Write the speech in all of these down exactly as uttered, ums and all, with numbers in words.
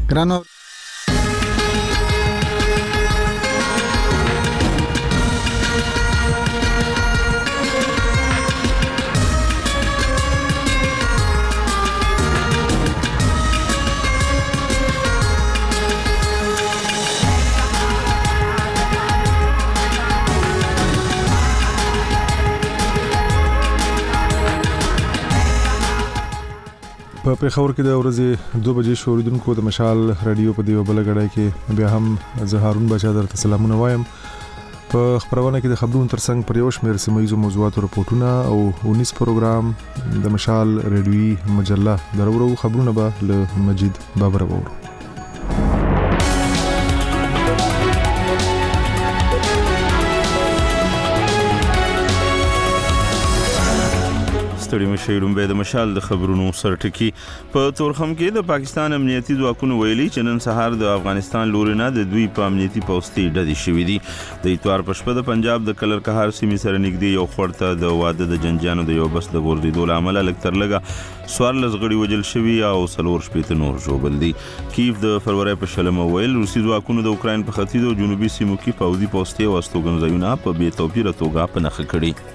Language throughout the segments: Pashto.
ګرانو په پیښور کې د ورځې دوه بجې شوریدونکو د مشال رادیو په دیو بلګړای کې بیا هم زه هارون بچا درته سلامونه وایم. په خبرونه کې د خبرونو ترڅنګ پر یو شمېر سیمایي موضوعاتو رپورټونه او اونیس پروګرام د مشال رادیوي مجله درورو خبرونه به له مجید بابر وورو. ستړي مشي رومبه د مشال د خبرونو سرټکی. په تورخم کې د پاکستان امنیتي ځواکونو ویلي چې نن سهار د افغانستان لوري نه د دوی په امنیتي پوسټي ډدې شوې دي. د اتوار په شپه د پنجاب د کلر کهار سیمې سره نږدې یو خورته د واده د جنجانو د یو بس د ګرځېدو لامل لکتر لګه سوار لزغړي وجل شوی او سلور شپېته نور ژوبل دي. کیف د فروری په شلمه ویل روسي ځواکونو د اوکراین په ختیځ او جنوبي سیمو کې پوځي پوسټي او استوګنځایونه په بې توپیره توګه په نښه کړي.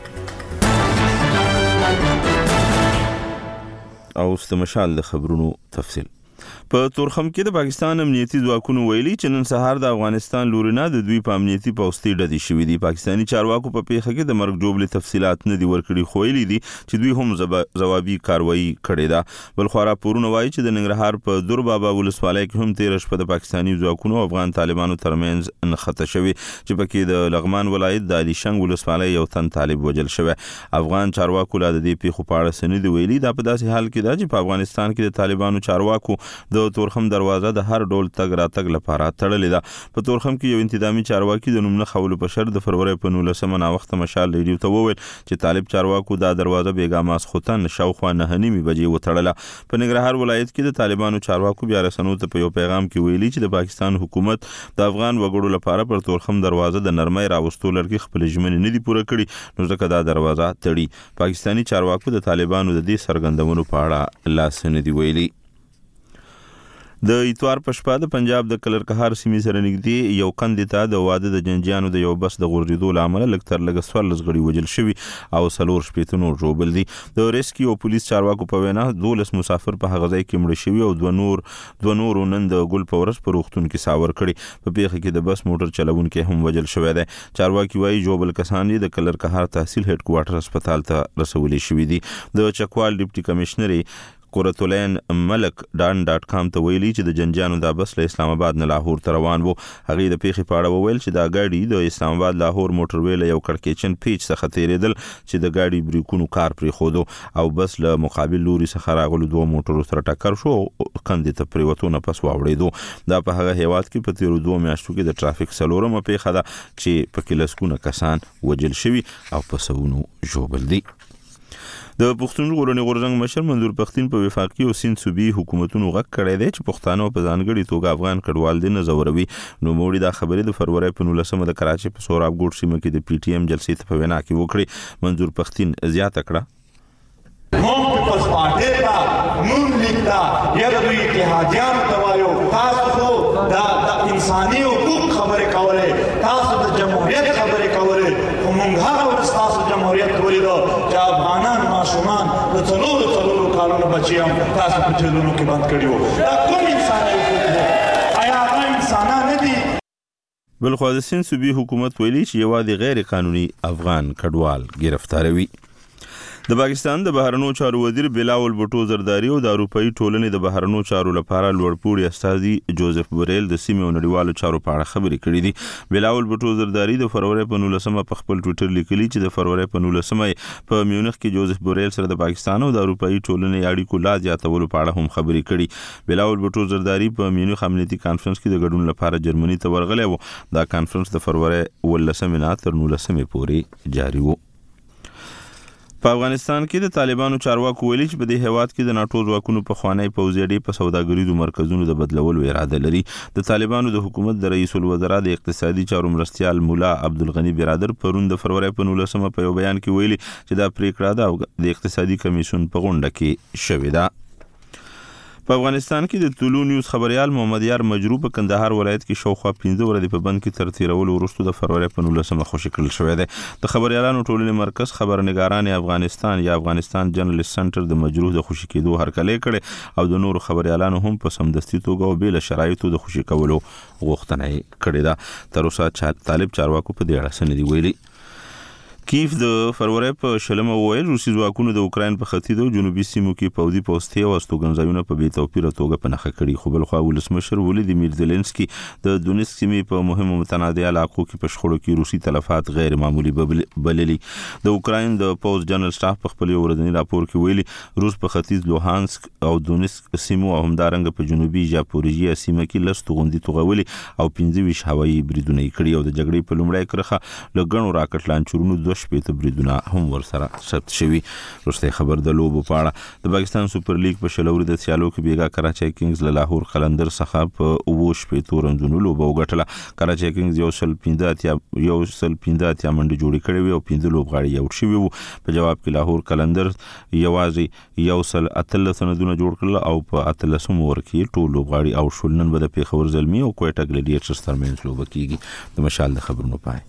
او ست مشال د خبرونو تفصیل. په تورخم کې د پاکستان امنیتي ځواکونو ویلي چې نن سهار د افغانستان لوري نه د دوی په امنیتي پوسټي ډدې شوې دي. پاکستاني چارواکو په پیښه کې د مرګ جوړې تفصيلات نه دي ورکړي خو ویلي دي چې دوی هم ځوابي کاروایی کړې ده. بل خو راپورونه وایي چې د ننګرهار په دور بابا ولسوالۍ کې هم تیر شپه د پاکستاني ځواکونو او افغان طالبانو ترمنځ نښته شوې چې پکې د لغمان ولایت د علي شنګ ولسوالۍ یو تن طالب وجل شوی. افغان چارواکو لا د دې پیښو په اړه سند ویلي دا په داسې حال کې ده چې په افغانستان کې د طالبانو چارواکو د تورخم دروازه د هر ډول تګ راتګ لپاره تړلې ده. په تورخم کې یو انتظامی چارواکي د نوم نه خولو په شر د فروری په نولسمه نا وخت مشال ریډیو ته وویل چې طالب چارواکو دا دروازه بیګا ماسخوتن شاوخوا نه نیمه بجې وتړله. په ننګرهار ولایت کې د طالبانو چارواکو بیا رسنو ته په یو پیغام کې ویلي چې د پاکستان حکومت د افغان وګړو لپاره پر تورخم دروازه د نرمۍ راوستو لړۍ خپل ژمنې نه دي پوره کړي نو ځکه دا دروازه تړي. پاکستاني چارواکو د طالبانو د دې سرګندونو په اړه لاس نه دی ویلي. د اتوار په شپه د پنجاب د کلر کهار سیمې سره نږدې یو کندې ته د واده د جنجانو د یو بس د غورځېدو لامل لکتر لګ سوار لزغړي وجل شوی او سلور شپېته نور ژوبل دي. د ریسکیو او پولیس چارواکو په وینا دولس مسافر په هغه ځای کې مړ شوي او دوه نور دوه نور نن د ګل په ورځ په روغتون کې ساور کړي. په پیښه کې د بس موټر چلوونکی هم وجل شوی دی. چارواکي وايي ژوبل کسان د کلر کهار تحصیل هډ کوارټر هسپتال ته رسولي شوي دي. د چکوال ډیپټي کمشنر قرتولین ملک ډان ډاټ کام ته ویلي چې د جنجانو دا بس له اسلام آباد نه لاهور ته روان وو. هغه د پیښې په اړه وویل چې دا ګاډي د اسلام آباد لاهور موټر ویل یو کړکېچن پیچ څخه تیریدل چې د ګاډي بریکونو کار پرې خودو او بس له مقابل لوري څخه راغلو دوه موټرو سره ټکر شو کندې ته پریوتو نه پس واوړېدو. دا په هغه هیواد کې په تیرو دوه میاشتو کې د ټرافیک سلورمه پیښه ده چې په کې لسګونه کسان وجل شوي او په سونو ژوبل دي. د پښتون ژغورنې غورځنګ مشر منظور پښتين په وفاقي او سیند صوبي حکومتونو غږ کړی دی چې پښتانه په ځانګړي توګه افغان کډوال دي نه زوروي. نو موړي دا خبرې د فروری په نولسمه د کراچي په سوراب ګوټ سیمه کې د پی ټی ایم جلسې ته په وینا کې وکړي. منظور پښتين زیاته کړه هم په پارټي ته نون لیکتا یا د اتحادیان توایو تاسو خو د انساني حقوق خبرې کولې تاسو د جمهوریت خبرې کولې خو موږ هغه ورستاسو جمهوریت ولیدو چې افغانان ماشومان د څلورو څلورو کالونو بچي هم تاسو په جیلونو کې بند کړي وو. دا کوم انساني حقوق دي؟ آیا هغه انسانان نه دي؟ بلخو د سیند صوبي حکومت ویلي چې یوازې غیر قانوني افغان کډوال گرفتاروي. د پاکستان د بهرنیو چارو وزیر بلاول بوټو زرداری او د اروپאי ټولنې د بهرنیو چارو لپاره لوړپوړي استاذي جوزف بوریل د سیمې او نړیوالو چارو په اړه خبرې کړې دي. بلاول بوټو زرداری د فروری په نولسمه په خپل ټویټر لیکلي چې د فروری په نولسمه په میونخ کې جوزف بوریل سره د پاکستان او د اروپאי ټولنې اړیکو لا زیاتولو په اړه هم خبرې کړې. بلاول بوټو زرداری په میونخ امنیتي کانفرنس کې د ګډون لپاره جرمني ته ورغلی و. دا کانفرنس د فروری ولسمه نه تر نولسمه پورې جاری و. په افغانستان کې د طالبانو چارواکو ویلي چې په دې هیواد کې د ناټو ځواکونو په خوانی پوځي اډې په سوداګریزو مرکزونو د بدلولو اراده لري. د طالبانو د حکومت د رئیس الوزرا د اقتصادي چارو مرستیال مولا عبدالغنی برادر پرون د فروری په نولسمه په یو بیان کې ویلي چې دا پریکړه د اقتصادي کمیسیون په غونډه کې شوې ده. په افغانستان کې د طلوع نیوز خبريال محمد یار مجروح په کندهار ولایت کې شاوخوا پنځه ورځې په بند کې تر تیرولو وروسته د فروری په نولسمه خوشي کړل شوی دی. د خبريالانو ټولنې مرکز خبرنګاران افغانستان یا افغانستان جرنالست سنټر د مجروح د خوشي کېدو هرکلی کړي او د نورو خبريالانو هم په سمدستي توګه او بل شرایطو د خوشي کولو غوښتنه کړې ده. تر اوسه طالب چارواکو په دې اړه څه نه دي ویلي. کیف د فروری په شلمه وویل روسي ځواکونو د اوکراین په ختیځ او جنوبي سیمو کې پوځي پوستې او استوګنځایونه په بې توپیره توګه په نښه کړي. خو بلخوا ولسمشر ولادیمیر زيلنسکي د دونیسک سیمې په مهمو متنازعه علاقو کې په شخړو کې روسي تلفات غیر معمولی بللي. د اوکراین د پوز جنرال سټاف په خپل ورځنی راپور کې ویلي روس په ختیځ لوهانسک او دونیسک سیمو او همدارنګه په جنوبي ژاپوریژیا سیمه کې لس توغندي توغولي او پنځه ویشت هوایي بریدونه کړي او د جګړې په لومړۍ کرخه لګڼو راکټ لانچورونو دوه شپېته بریدونه هم ورسره ثبت شوي. وروستی خبر د لوبو په اړه د پاکستان سوپر لیګ په شلوري د سیالو کې بیګا کراچي کینګز له لاهور قلندر څخه په اوه شپېته رنځونو لوبه وګټله. کراچي کینګز یو سل پنځه اتیا یو سل پنځه اتیا منډې جوړې کړې وي او پنځه لوبغاړي یې اوټ شوي وو. په جواب کې لاهور قلندر یوازې یو سل اتلس سندونه جوړ کړل او په اتلسم اوور کې ټول لوبغاړي اوټ شول. نن به د پیښور زلمي او کوټه ګلیډیټرز ترمنځ لوبه کیږي. د مشال د خبرونو پای.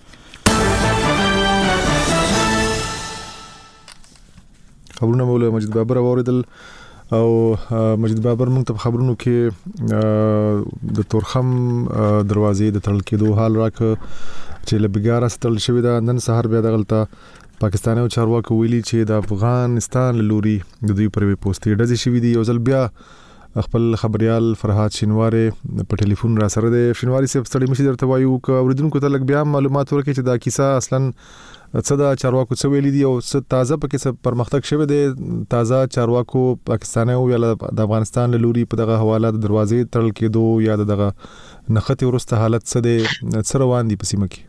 خبرونه مولا مجید بابر اوریدل او مجید بابر موږ ته خبرونو کې د تورخم دروازې د تړل کېدو حال راک چې لبګارا ستل شوی دا. نن سهار بیا د غلطه پاکستاني چارواکو ویلي چې د افغانستان لوري د دوی پروي پوسټي ډزې شوی دی. یو ځل بیا خپل خبريال فرحات شینواره په ټلیفون را سره د شینواری سیف ستړي مشي درته وایو ک اوریدونکو ته لګ بیا معلومات ورکړي چې دا کیسه اصلا څه دا چارواکو څه ویلي دي او څه تازه پکې څه پرمختګ شوی دی. تازه چارواکو پاکستاني او یا د افغانستان لوري په دغه حواله د دروازې تړل کېدو یا دغه نخته ورسته حالت څه دی څه روان دي په سیمه کې؟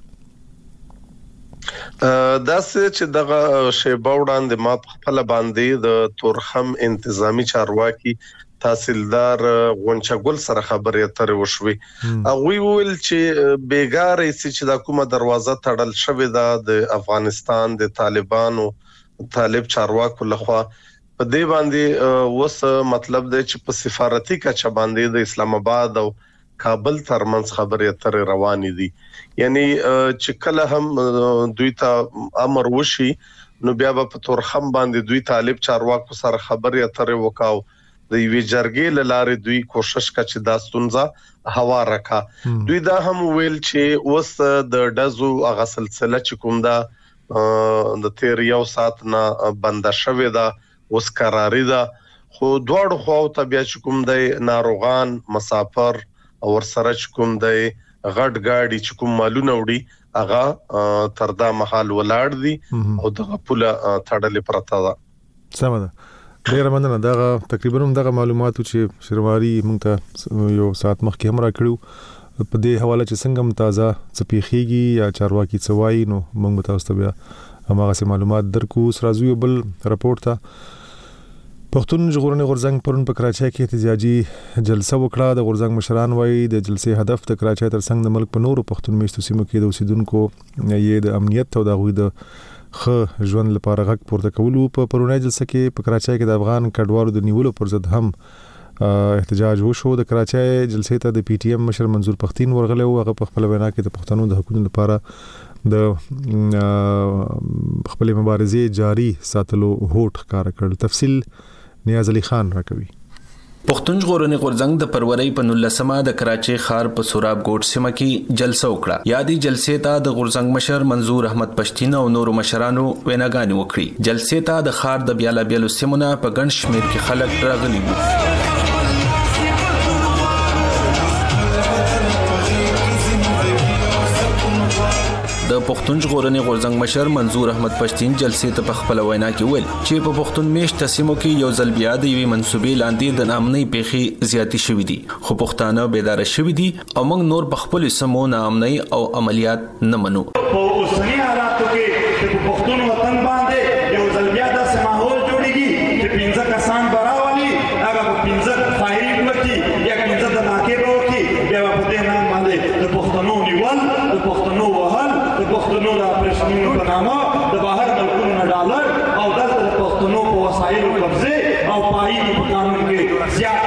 دا چې دغه شی باوډان د ما خپل باندې د تورخم انتظامی چارواکي تحصیلدار غونچګل سره خبرې اترې وشوي. هغه ویل چې بیګارې چې د کومه دروازه تړل شوې ده د افغانستان د طالبانو طالب چارواکو لخوا په دې باندې وس مطلب دی چې په سفارتي کچه باندې د اسلام آباد او کابل ترمنځ خبرې اترې روانې دي. یعنی چې کله هم دوی ته امر وشي نو بیا په تورخم باندې دوی طالب چارواکو سره خبرې اترې وکاو. د یوې جرګې لاره دوی کوشش کړي دا ستونزه هوا راکا. دوی دا هم ویل چې اوس د ډزو هغه سلسله چې کوم دا د تیر یو سات نه بند شوې ده اوس قراري ده. خو دوړ خو ته بیا چې کوم دی ناروغان مسافر او ورسره چې کوم دی غټ گاډي چې کوم مالونه وړي هغه تر دا محل ولاړ دي او د پوله تړلې پرته ده. سم ده. ډیر مننه. دا تقریبا هم دغه معلوماتو چې شرواري موږ ته یو ساعت مخکې هم راکړو په دې حواله چې څنګه متازه څپېخيږي یا چارواکي څوای نو موږ تاسو ته بیا هماغه معلومات درکو. سرازو بل رپورت ته پښتون ژغورنې غورځنګ پرون په کراچۍ کې احتجاجي جلسه وکړه. د غورځنګ مشران وایي د جلسې هدف د کراچۍ ترڅنګ د ملک په نورو پښتون میشتو سیمو کې د اوسیدونکو یې د امنیت او د غوي د خ ژوند لپاره غږ پورته کولو. په پرونی جلسه کې په کراچۍ کې د افغان کډوالو د نیولو پر ضد هم احتجاج وشو. د کراچۍ جلسې ته د پی ټی ایم مشر منظور پختین ورغلی او هغه په خپل وینا کې د پښتنو د حقوقو لپاره د خپل مبارزې جاری ساتلو هوټ ښکار کړ. تفصیل نیاز علي خان راکوي. پښتون ژغورنې غورځنګ د فروری په نولسمه د کراچۍ ښار په سوراب ګوټ سیمه کې جلسه وکړه. یادي جلسې ته د غورځنګ مشر منظور احمد پښتین او نورو مشرانو ویناګانې وکړي. جلسې ته د ښار د بیالا بیلو سیمونه په ګڼ شمېر کې خلک راغلي وو. د پښتون ژغورنې غورځنګ مشر منظور احمد پښتین جلسې ته په خپل وینا کې ویل چې په پښتون میشته سیمو کې یو ځل بیا د یوې منسوبې لاندې د ناامنۍ پیښې زیاتې شوې دي. خو پښتانه بیدار شوي دي او موږ نور په خپل سیمو ناامنۍ او عملیات نه منو. په اوسنی حالاتو کې چې په پښتون وطن باندې یو ځل بیا داسې ماحول جوړیږي چې پنځه کسان براولي هغه په پنځه فایرینګ وکړي یا پنځه د ناکې به وکړي بیا په دې نام باندې د پښتنو نیول د پښتنو وهل د پښتنو د اپریشنونو په نامه د بهر ملکونو نه ډالر او دلته د پښتنو په وسایلو قبضې او پایي په قانون کې زیات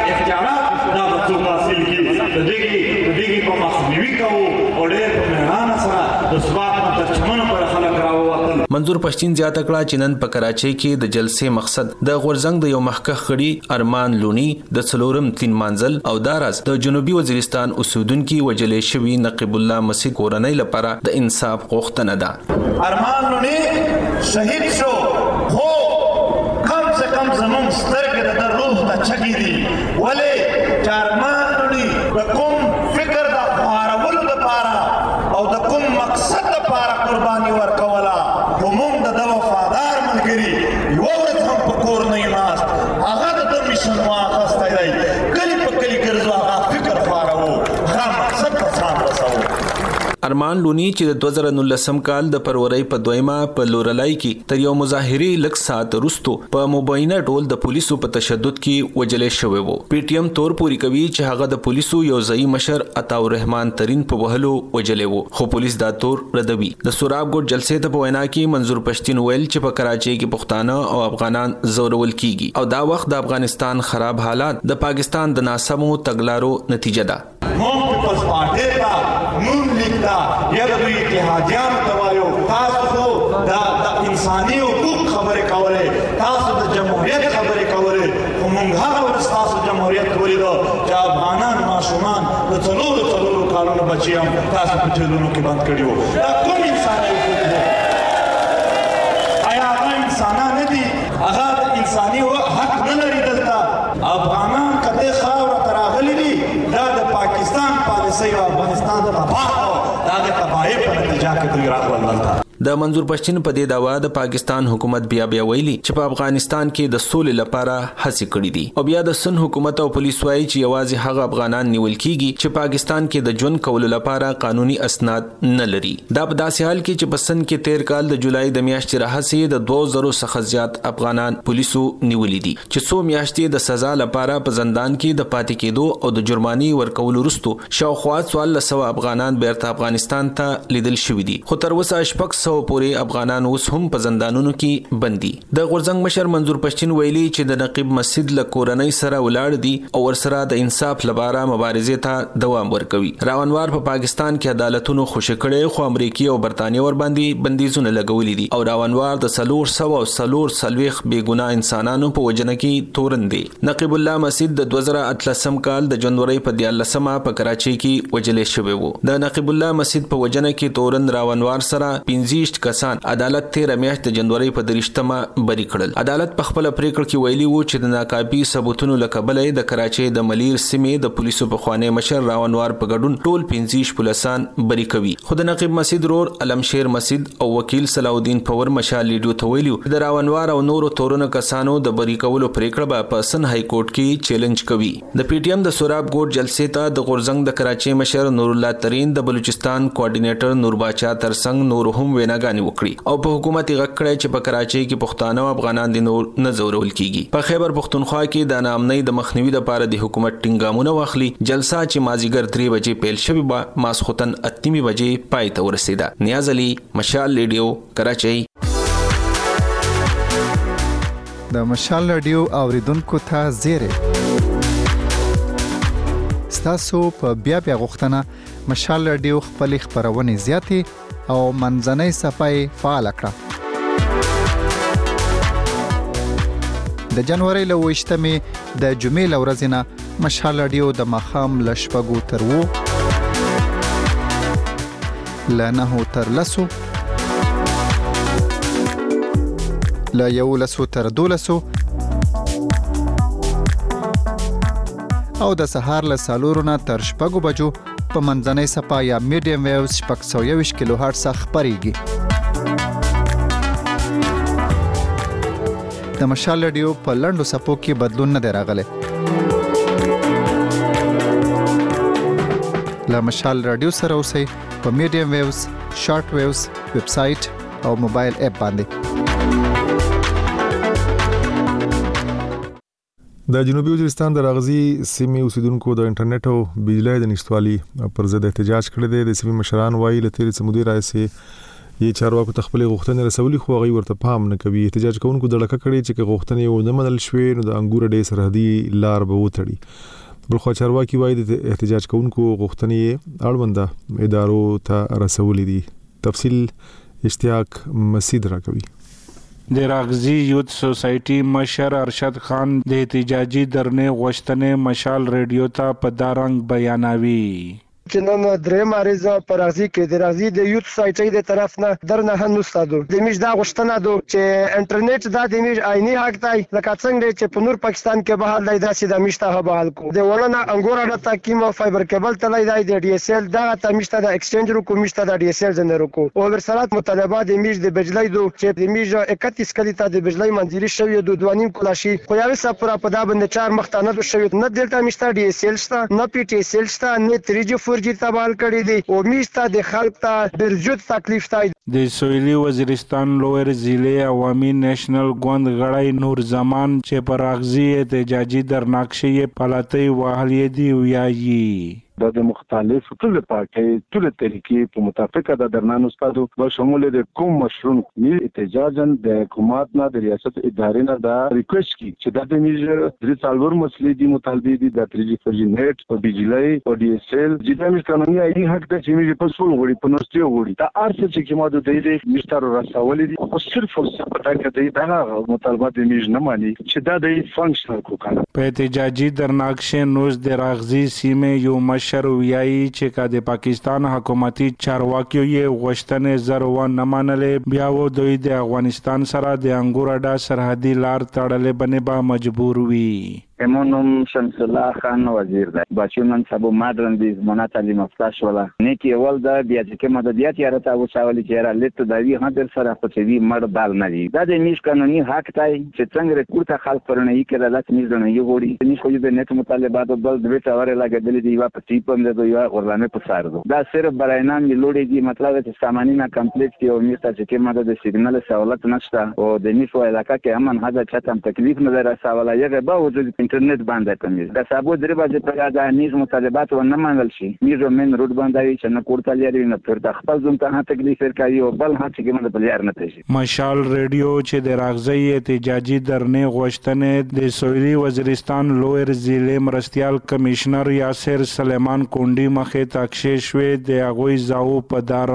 په مخنیوي کوو او ډېر په مهربانه سره د ثبات نه تر چمنو پر خلک راووتل. منظور پښتین زیاته کړه چې نن په کراچۍ کې د جلسې مقصد د غورځنګ د یو مخکښ غړي ارمان لونی د څلورم تین مانزل او داراز د جنوبي وزیرستان اوسیدونکو وجلې شوی نقیب الله مسیح کورنۍ لپاره د انصاف غوښتنه ده. ارمان لونی شهید شو خو کم سے کم زمون سترګې د روح ته چګې دي ولې چې ارمان لونی د کوم فکر د خوارولو لپاره او د کوم مقصد لپاره قرباني ورکوله خو موږ د ده وفادار ملګري یوه ورځ هم په کور نه یې ناست هغه د ده میشن واخیستی دی کلي په کلي ګرځو هغه فکر خوارو هغه مقصد ته ځان رسوو. ارمان لونی چې د دوه زره نولسم کال د فروری په دویمه په لورلای کې تر یو مظاهري لک سات وروسته په مبینه ډول د پولیسو په تشدد کې وجلې شوی وو. پی ټی ایم تور پوری کوي چې هغه د پولیسو یو ځای مشر عطا الرحمن ترين په وهلو وجلې وو خو پولیس دا تور ردوي. د سوراب ګوټ جلسې ته په وینا کې منظور پښتین ویل چې په کراچۍ کې پښتانه او افغانان زورول کیږي او دا وخت د افغانستان خراب حالات د پاکستان د ناسمو تګلارو نتیجه ده. موږ پیپلز پارټي ته نون لیکتا یا د دوی اتحادیانو ته وایو تاسو خو د انساني حقوق خبرې کولې تاسو د جمهوریت خبرې کولې خو موږ هغه ورځ تاسو جمهوریت ولیدو چې افغانان ماشومان د څلورو څلورو کالونو بچي هم تاسو په جیلونو کې بند کړي وو. دا کوم انساني حقوق وو؟ آیا هغه انسانان نه دي؟ هغه د انساني حق نه لري دلته؟ افغانان که دې خاوره ته راغلي دي دا د پاکستان پالیسۍ او افغانستان د تباہ او د هغې تباهۍ په نتیجه کې دوی راغلل دلته. د منظور پښتین په دې داوا د پاکستان حکومت بیا بیا ویلي چې په افغانستان کې د سولې لپاره هڅې کړې دي او بیا د سن حکومت او پولیس وايي چې یوازې هغه افغانان نیول کیږي چې پاکستان کې د ژوند کولو لپاره قانوني اسناد نه لري. دا په داسې حال کې چې په سن کې تیر کال د جولای د میاشتې راهیسې د دوه زره څخه زیات افغانان پولیسو نیولې دي چې څو میاشتې د سزا لپاره په زندان کې د پاتې کېدو او د جرماني ورکولو وروسته شاوخوا څوارلس سوه افغانان بیرته افغانستان ته لیدل شوي دي خو تر اوسه شپږ سوه پورې افغانان اوس هم په زندانونو کې بندي. د غورځنګ مشر منظور پښتین ویلي چې د نقیب مسجد له کورنۍ سره ولاړ دي او ورسره د انصاف لپاره مبارزې ته دوام ورکوي. راونوار په پاکستان کې عدالتونو خوشی کړي خو امریکای او برتانیې ور باندې بندیزونه لګولې دي او راونوار د سلور سو او سلور سلويخ بیګناه انسانانو په وجنه کې تورن دي. نقیب الله مسجد د دوه زره اتلسم کال د جنوري په دیارلسمه په کراچۍ کې وجلې شوی وو. د نقیب الله مسجد په وجنه کې تورن راونوار سره پنځه کسان عدالت تیر میاشت د جنوري په درشتمه بری کړل. عدالت په خپل پریکړه کې ویلي وو چې د ناکافي ثبوتونو لکبلې د کراچۍ د ملیر سیمې د پولیسو په خوانې مشر راونوار په ګډون ټول پنځه پولیسان بری کوي. خو د نقیب مسجد رور علمشیر مسجد او وکیل صلاح الدین پور مشال لیډیو ته ویلو د راونوار او نورو تورونو کسانو د بری کولو پریکړه په سن های کورټ کې چیلنج کوي. د پی ټی ایم د سوراب ګوټ جلسې ته د غورځنګ د کراچۍ مشر نور الله ترين د بلوچستان کوارډینیټر نور باچا ترڅنګ نور هم ویناګانی وکړي او په حکومت یې غکړی چې په کراچۍ کې پښتانه او افغانان دي نور نه زورول کیږي. په خیبر پښتونخوا کې د ناامنۍ د مخنیوي لپاره د حکومت ټینګامونه واخلي. جلسه چې مازیګر درې بجې پیل شوی به ماسختن اتمې بجې پای ته ورسېده. نیاز علي مشال ریډیو کراچۍ. د مشال ریډیو اوریدونکو ته زیری ستاسو په بیا بیا غوښتنه مشال ریډیو خپل خبرونه زیاتې او منځنۍ صفای فعال کړه. د جنوري له وشتمې د جمعې لورځ نه مشال ریډیو د مخام لشپګو تر وو لنه تر لسو لا یو لسو تر دولسو او د سهار له سالورونه تر شپږو بجو په منځنۍ صفا یا میډیم ویوز شپږ سوه یوویشت کیلو هرټز خپرېږي. د مشال ریډیو په لنډو صفو کې بدلون نه دی راغلی. له مشال ریډیو سره اوسئ په میډیم ویوز، شارټ ویوز، ویب سایټ او موبایل اپ باندې. د جنوبي وزیرستان د راغزي سیمې اوسیدونکو د انټرنیټ او بجلی د نشټوالي پر ضد احتجاج کړی دی. د سیمې مشران وایي له تیرې سمودي راځي یې چارواکو ته خپل غوښتنې رسولي خو هغه ورته پام نه کوي. احتجاج کوونکو د لکه کړي چې غوښتنې و نه منل شوې نو د انګور ډې سرحدي لار به وتړي. بلخو چارواکي وایي د احتجاج کوونکو غوښتنې اړونده ادارو ته رسولې دي. تفصیل اشتیاق مسید راکوي. د راغزي یوت سوسایټي مشر ارشد خان د احتجاجي درنې غوښتنې مشال ریډیو ته په دارنګ بیانوي. چې نن درې مارزه پر راغزي کې د راغزي د یوت سوسایټي د طرف نه درنه هم نستادو د میش دا غوښتنه دو چې انټرنیټ دا د میش عیني حق دی لکه څنګه چې په نور پاکستان کې به حال دی داسې د میش ته بحال کو د ولنه انګور اډه تاکیم او فایبر کیبل تلای دی د ډي اس ال دا ته میش ته د ایکسچینج رو کو میش ته د ډي اس ال زنه رو کو او ورسرات مطالبات د میش د بجلی دو چې د میش اکتیس کلی ته د بجلی منځري شوی دو دوانیم کلاشي خو یو سپره په دا باندې چار مختانه دو شوی نه دلته میش ته ډي اس ال شته نه پی ټي اس ال شته نه تری جی فور جی تبال کړی دی او میسته د خلک ته ډېر تکلیف دی. د سویلي وزیرستان لویر ضلع عوامي نېشنل ګوند غړی نور زمان چې پر راغزي احتجاجي درناکشې پلاتې وهلې دی ویایي د مختلف ټول پارټي ټول طریقې په متفقه د درنانو استادو په شمول د کوم مشروع می احتجاجن د حکومت نه د ریاست ادارې نه دا ریکوست کی چې د میجر د څالور مسلې دي مطالبه دي د تریجی فرجی نیټ او بجلی او ډي اس ال چې د امریکا قانوني اړین حق د چې میجر په سول غوړي په نوستي غوړي دا ارڅ چې کومه د دې مستر رسول دي او صرف صرف پتا کې دا مطالبات د میجر نه مانی چې دا د فنکشنل کو کنه په احتجاجي درناکشې نوز د راغزي سیمه یو شروعیاي چې کا د پاکستان حکومتي چارواکیو یې غوښتنې زر و نه منلې بیا و دوی د افغانستان سره د انګور اډه سرحدي لار تړلې بنې به مجبور وي. امونم شمس الله خان وزیر دی بچو نن سبو مادرن دي زمونه تعلیم افلاش ولا نیکی ول دا بیا چې کومه د دیات یاره تا وساولي چې را لته دا وی هندر سره خو چې وی مړ بال نه دي دا د میش قانوني حق دی چې څنګه کوټه خلک پرونه یې کړه لات میز نه یو غوړي میش خو د نت مطالبات بل د ویټ اوره لګیدل دي وا په ټیپ هم د یو ورلانه په سار دو دا صرف براینا می لوړي دي مطلب چې سامانی نه کمپلیټ دی او میسته چې کومه د سیګنال سہولت نشته او د میش وای علاقه کې امن هدا چتم تکلیف نه رساوله یغه به وجود انټرنیټ باندې کمیږي د سابو درې بجې په دا نیز مطالبات و نه منل شي میزو من روډ باندې چې نه کوړه لري نه پر د خپل ځم ته تکلیف ورکړي او بل هڅه کې مده بلیر نه تشي. مشال ریډیو چې د راغزي احتجاجي درنې غوښتنې د سویلي وزیرستان لویر ضلع مرستيال کمشنر یاسر سلیمان کونډي مخې تاکشې شوې د هغوی زاو په دار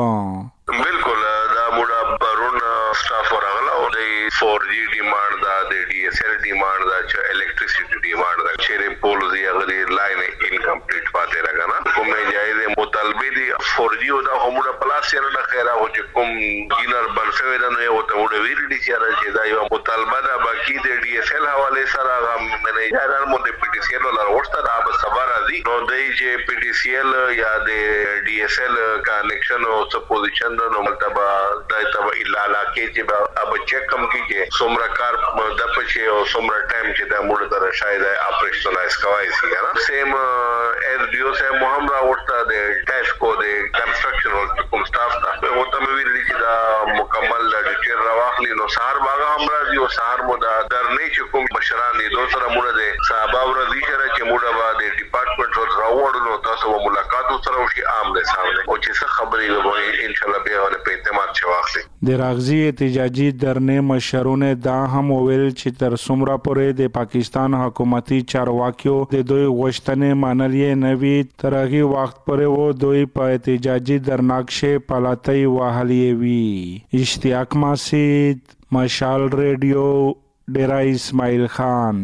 رنګوا بالکل دا موږ پرون سټاف ورغلا او د فور جی ډیماند دا د ډي اس ال ډیماند دا چې الکټریسيټي ډیماند دا چې پول دی هغه لاین انکمپلیټ پاتې راغنا کومه جایز مطالبه دي فور جی او دا همړه پلاس یې نه خیره او چې کوم ګینر بنفوي دا نو ته وړ ویل دي چې دا یو مطالبه ده باقي د ډي اس ال حواله سره منیجران مو د پی ټی سی ال لار ورسته دا به صبر دي نو د چې پی ټی سی ال یا د ډي اس ال کنیکشن او سپوزیشن نو مطلب دا ته الا کې چې اب چیک کم کیږي څومره کار د پچې او څومره ټایم چې دا موږ ته شاید اپریشنلایز کوي سي نه سیم اس ډي او سه محمد ورته د ټیسټ کو د کنسټرکشن او کوم سټاف ته او ته ویل چې دا مکمل د ډیټیل راوخلی نو سهار باغ هم راځي او سهار مو دا درنې چې کوم مشران دي دوه سره موږ د صاحب ورځي چې موږ به د ډپارټمنټ ور راوړو تاسو ملاقات سره وشي عام له سامنے او چې څه خبرې وي ان شاء الله به ونه په اعتماد چې واخلي. د راغزي احتجاجي درنې مشرونه دا هم ویل چې تر څومره پورې د پاکستان حکومتي چارواکیو د دوی غوښتنې منلې نه وي تر هغه وخت پورې وو دوی په احتجاجي درناکشې پلاتې وهلې وي. اشتیاق مسید مشال ریډیو ډیرا اسماعیل خان.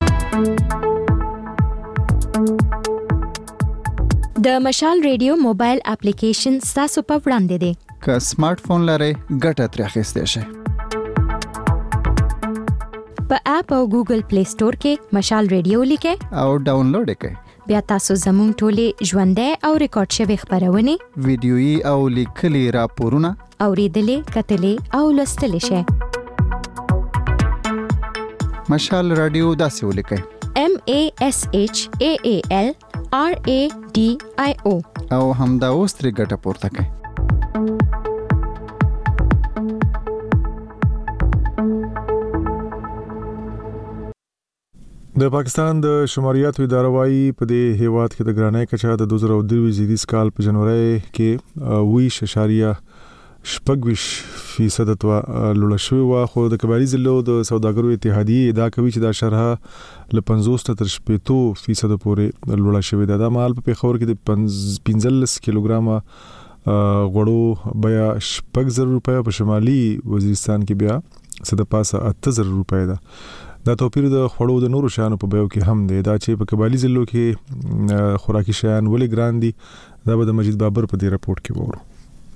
د مشال ریډیو موبایل اپلیکیشن تاسو په وړاندې دی که سمارټ فون لرئ ګټه ترې اخیستی شئ. په اپ او ګوګل پلی سٹور کې مشال ریډیو لیکئ او ډاونلوډ کړئ. بیا تاسو زموږ ټولې ژوندۍ او ریکارډ شوي خبرونه ویډیويي او لیکلي راپورونه اوریدلې کتلې او لوستلې شئ. مشال رادیو داسې ولیکئ M A S H A A L R A D I O او همدا اوس ترې ګټه پورته کړئ. د پاکستان د شماریاتو اداره وايي په دې هیواد کې د ګرانۍ کچه د دوه زره درې زیاتیس کال په جنوري کې ویش اشاریه شپږ فیصد ته لوړ شوی و، خو د قبایلی ضلعو د سوداګرو اتحادیه دا کوي چې دا شرح ل پنځوس تر شپږ فیصد پورې لوړ شوی ده. دا مال په پیښور کې د پنځلس کیلوګرام غوړو بیا شپږ زره روپیا، په شمالي وزیرستان کې بیا څه د پاسه اته زره روپیا ده. دا توپیر د خوړو د نورو شیانو په بیو کې هم دی. دا چې په قبایلی ضلعو کې خوراکي شیان ولې ګران دي، دا به د مجید بابر په دې راپورټ کې وورو.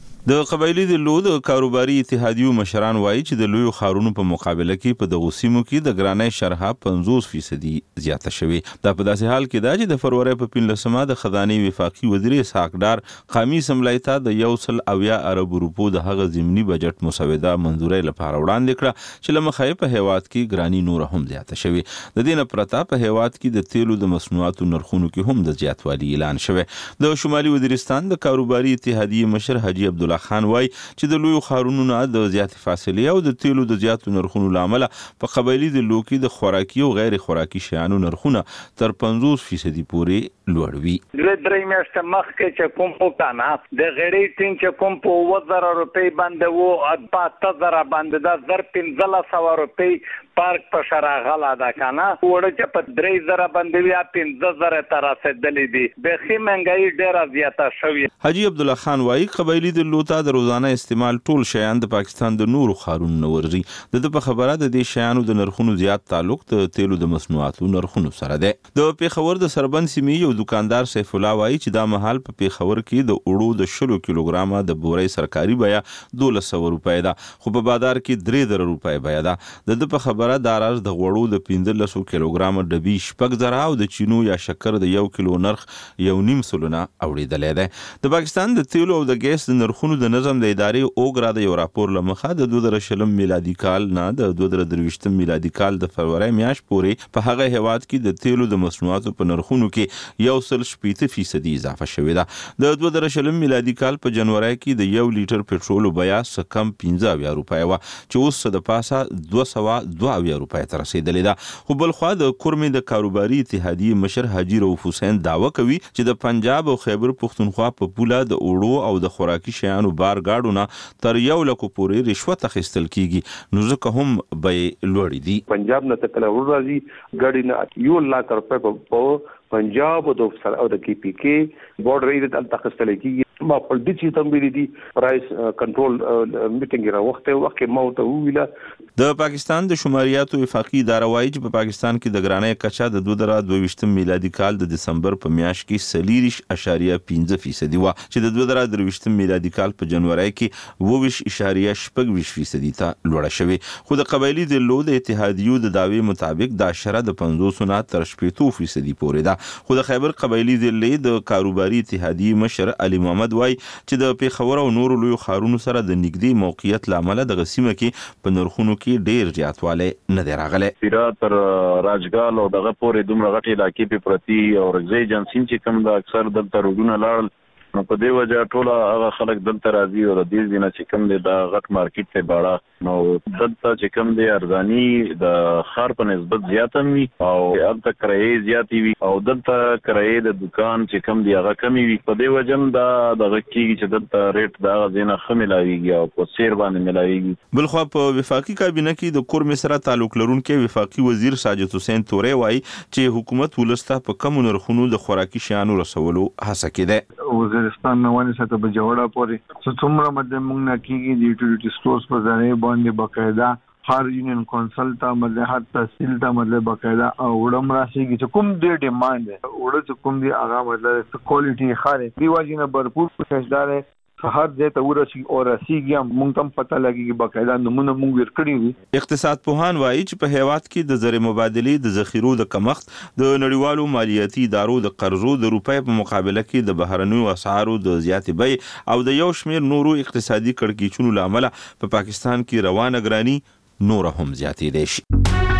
د قبایلی ضلعو د کاروباري اتحادیو مشران وایي چې د لویو ښارونو په مقابله کې په دغو سیمو کې د ګرانۍ شرح پنځوس فیصدي زیاته شوې. دا په داسې حال کې ده چې د فروری په پنځلسمه د خزانې وفاقي وزیر اسحاق ډار قامي اسمبلی ته د یو سل اویا اربو روپو د هغه ضمني بجټ مسوده منظورۍ لپاره وړاندې کړه چې له مخه یې په هیواد کې ګراني نور هم زیاته شوې. د دې نه پرته په هیواد کې د تیلو د مصنوعاتو نرخونو کې هم د زیاتوالي اعلان شوی. د شمالي وزیرستان د کاروباري اتحادیې مشر حاجی عبدالله خان وای چې د لویو ښارونو نه د زیات فاصلې او د تیلو د زیاتو نرخونو لامل په قبایلی ضلعو کې د خوراکي او غیر خوراکي شیانو نرخونه تر پنځوس فیصدي پورې لوړ وي. د درې میاشتې مخکې چې کوم وکانا د غړي ټینګ چې کوم په اووه زره روپۍ باندې وو په اته زره باندې دا زر پنځلس سوه روپۍ پارک په شراغله ده کنه، وړه چې په درې زره باندې بیا پنځه زره ته رسېدلې دي. بیخي مهنګایي ډېره زیاته شوې. حاجي عبدالله خان وایي قبایلی ضلعو ته د روزانه استعمال ټول شیان د پاکستان د نورو ښارونو نه ورځي. د ده په خبره د دې شیانو د نرخونو زیات تعلق د تیلو د مصنوعاتو نرخونو سره دی. د پیښور د سربند سیمې یو دکاندار سیف الله وایي چې دا مهال په پیښور کې د اوړو د شلو کیلوګرامه د بورۍ سرکاري بیه دولس سوه روپۍ ده، خو په بازار کې درې زره روپۍ بیه ده. د ده په خبره دا راز د غوړو د پنځلسو کیلوګرامه ډبي شپږ زره او د چینو یا شکر د یو کیلو نرخ یو نیم سلنه اوریدلی دی. د پاکستان د تیلو او د ګیس د نرخونو د نظم د ادارې اوګرا د یو راپور له مخه د دوه زره شلم میلادي کال نه د دوه زره درویشتم میلادي کال د فروری میاشت پورې په هغه هیواد کې د تیلو د مصنوعاتو په نرخونو کې یو سل شپېته فیصدي اضافه شوې ده. د دوه زره شلم میلادي کال په جنوري کې د یو لیټر پټرولو بیه څه کم پنځه اویا روپۍ وه چې اوس څه د پاسه دوه سوه دوه اویا روپۍ ته رسېدلې ده. خو بلخوا د کورمې د کاروباري اتحادیې مشر حاجي رؤف حسین دعوه کوي چې د پنجاب او خیبر پښتونخوا په پوله د اوړو او د خوراکي شیانو بار گاډو نه تر یو لکو پورې رشوت اخیستل کیږي، نو ځکه هم بیې لوړې دي. پنجاب نه تکله ور راځي ګاډي نه یو لاک روپۍ په پنجاب او د کې پی کې بورډ ریډ تل تخستل کیږي. ما په دې چې تم ویلي دي پرایس کنټرول میټینګ را وخت وخت مو ته ویله. د پاکستان د شماریاتو وفاقي اداره وایي چې په پاکستان کې د ګرانۍ کچه د دوه زره دوه ویشتم میلادي کال د دسمبر په میاشت کې سلیریش اشاریه پنځه فیصدي وه چې د دوه زره درې ویشتم میلادي کال په جنوري کې اووه ویشت اشاریه شپږ ویشت فیصدي ته لوړه شوې. خو د قبایلی ضلعو د اتحادیو د دعوې مطابق دا شرح د پنځوس نه تر شپېتو فیصدي پورې ده. خو د خیبر قبایلی ضلع د کاروباري اتحادیې مشر علي محمد وایي چې د پیښور او نورو لویو ښارونو سره د نږدې موقعیت له امله دغه سیمه کې په نرخونو کې ډېر زیاتوالی نه دی راغلی. پیرا تر راجګال او دغه پورې دومره غټې علاقې پې پرتي او رګزی جانسین چې کوم د اکثر دلته روډونه لاړل، نو په دې وجه ټوله هغه خلک دلته راځي او د دې ځای چې کوم دی دا غټ مارکیټ ته باړه، نو دلته چې کوم دی ارزاني د ښار په نسبت زیاته وي او هلته کرایې زیاتې وي او دلته کرایې د دکان چې کوم دی هغه کمې وي. په دې وجه هم دا دغه کېږي چې دلته ریټ د هغه ځای نه ښه میلاویږي او په سیر باندې میلاویږي. بلخوا په وفاقي کابینه کې د کورمې سره تعلق لرونکی وفاقي وزیر ساجد حسین تورې وایي چې حکومت ولس ته په کمو نرخونو د خوراکي شیانو رسولو هڅه کړې. وزیرستان نه ونې سره په جوړه پورې څه څومره مده موږ نه کېږي د یوټیلیټي سټورز په ځای باندې باقاعده هر یونین کونسل ته مطلب هر تحصیل ته مطلب باقاعده وړم راسیږي چې کوم ډېر ډیمانډ دی وړه چې کوم دی هغه مطلب کوالټي ښه دی دی واجب نه भरपूर کوششدار دی هر ځای ته ورسي او راسیږي موږ هم پته لګي باقاعده نمونه موږ ورکړي وي. اقتصاد پوهان وایي چې په هیواد کې د زر مبادلې د ذخیرو د کمښت، د نړیوالو مالیاتي ادارو د قرضو د روپۍ په مقابله کې د بهرنیو اسعارو د زیاتې بیې او د یو شمېر نورو اقتصادي کړکېچونو له امله په پاکستان کې روانه ګراني نور هم زیاتېدی شي.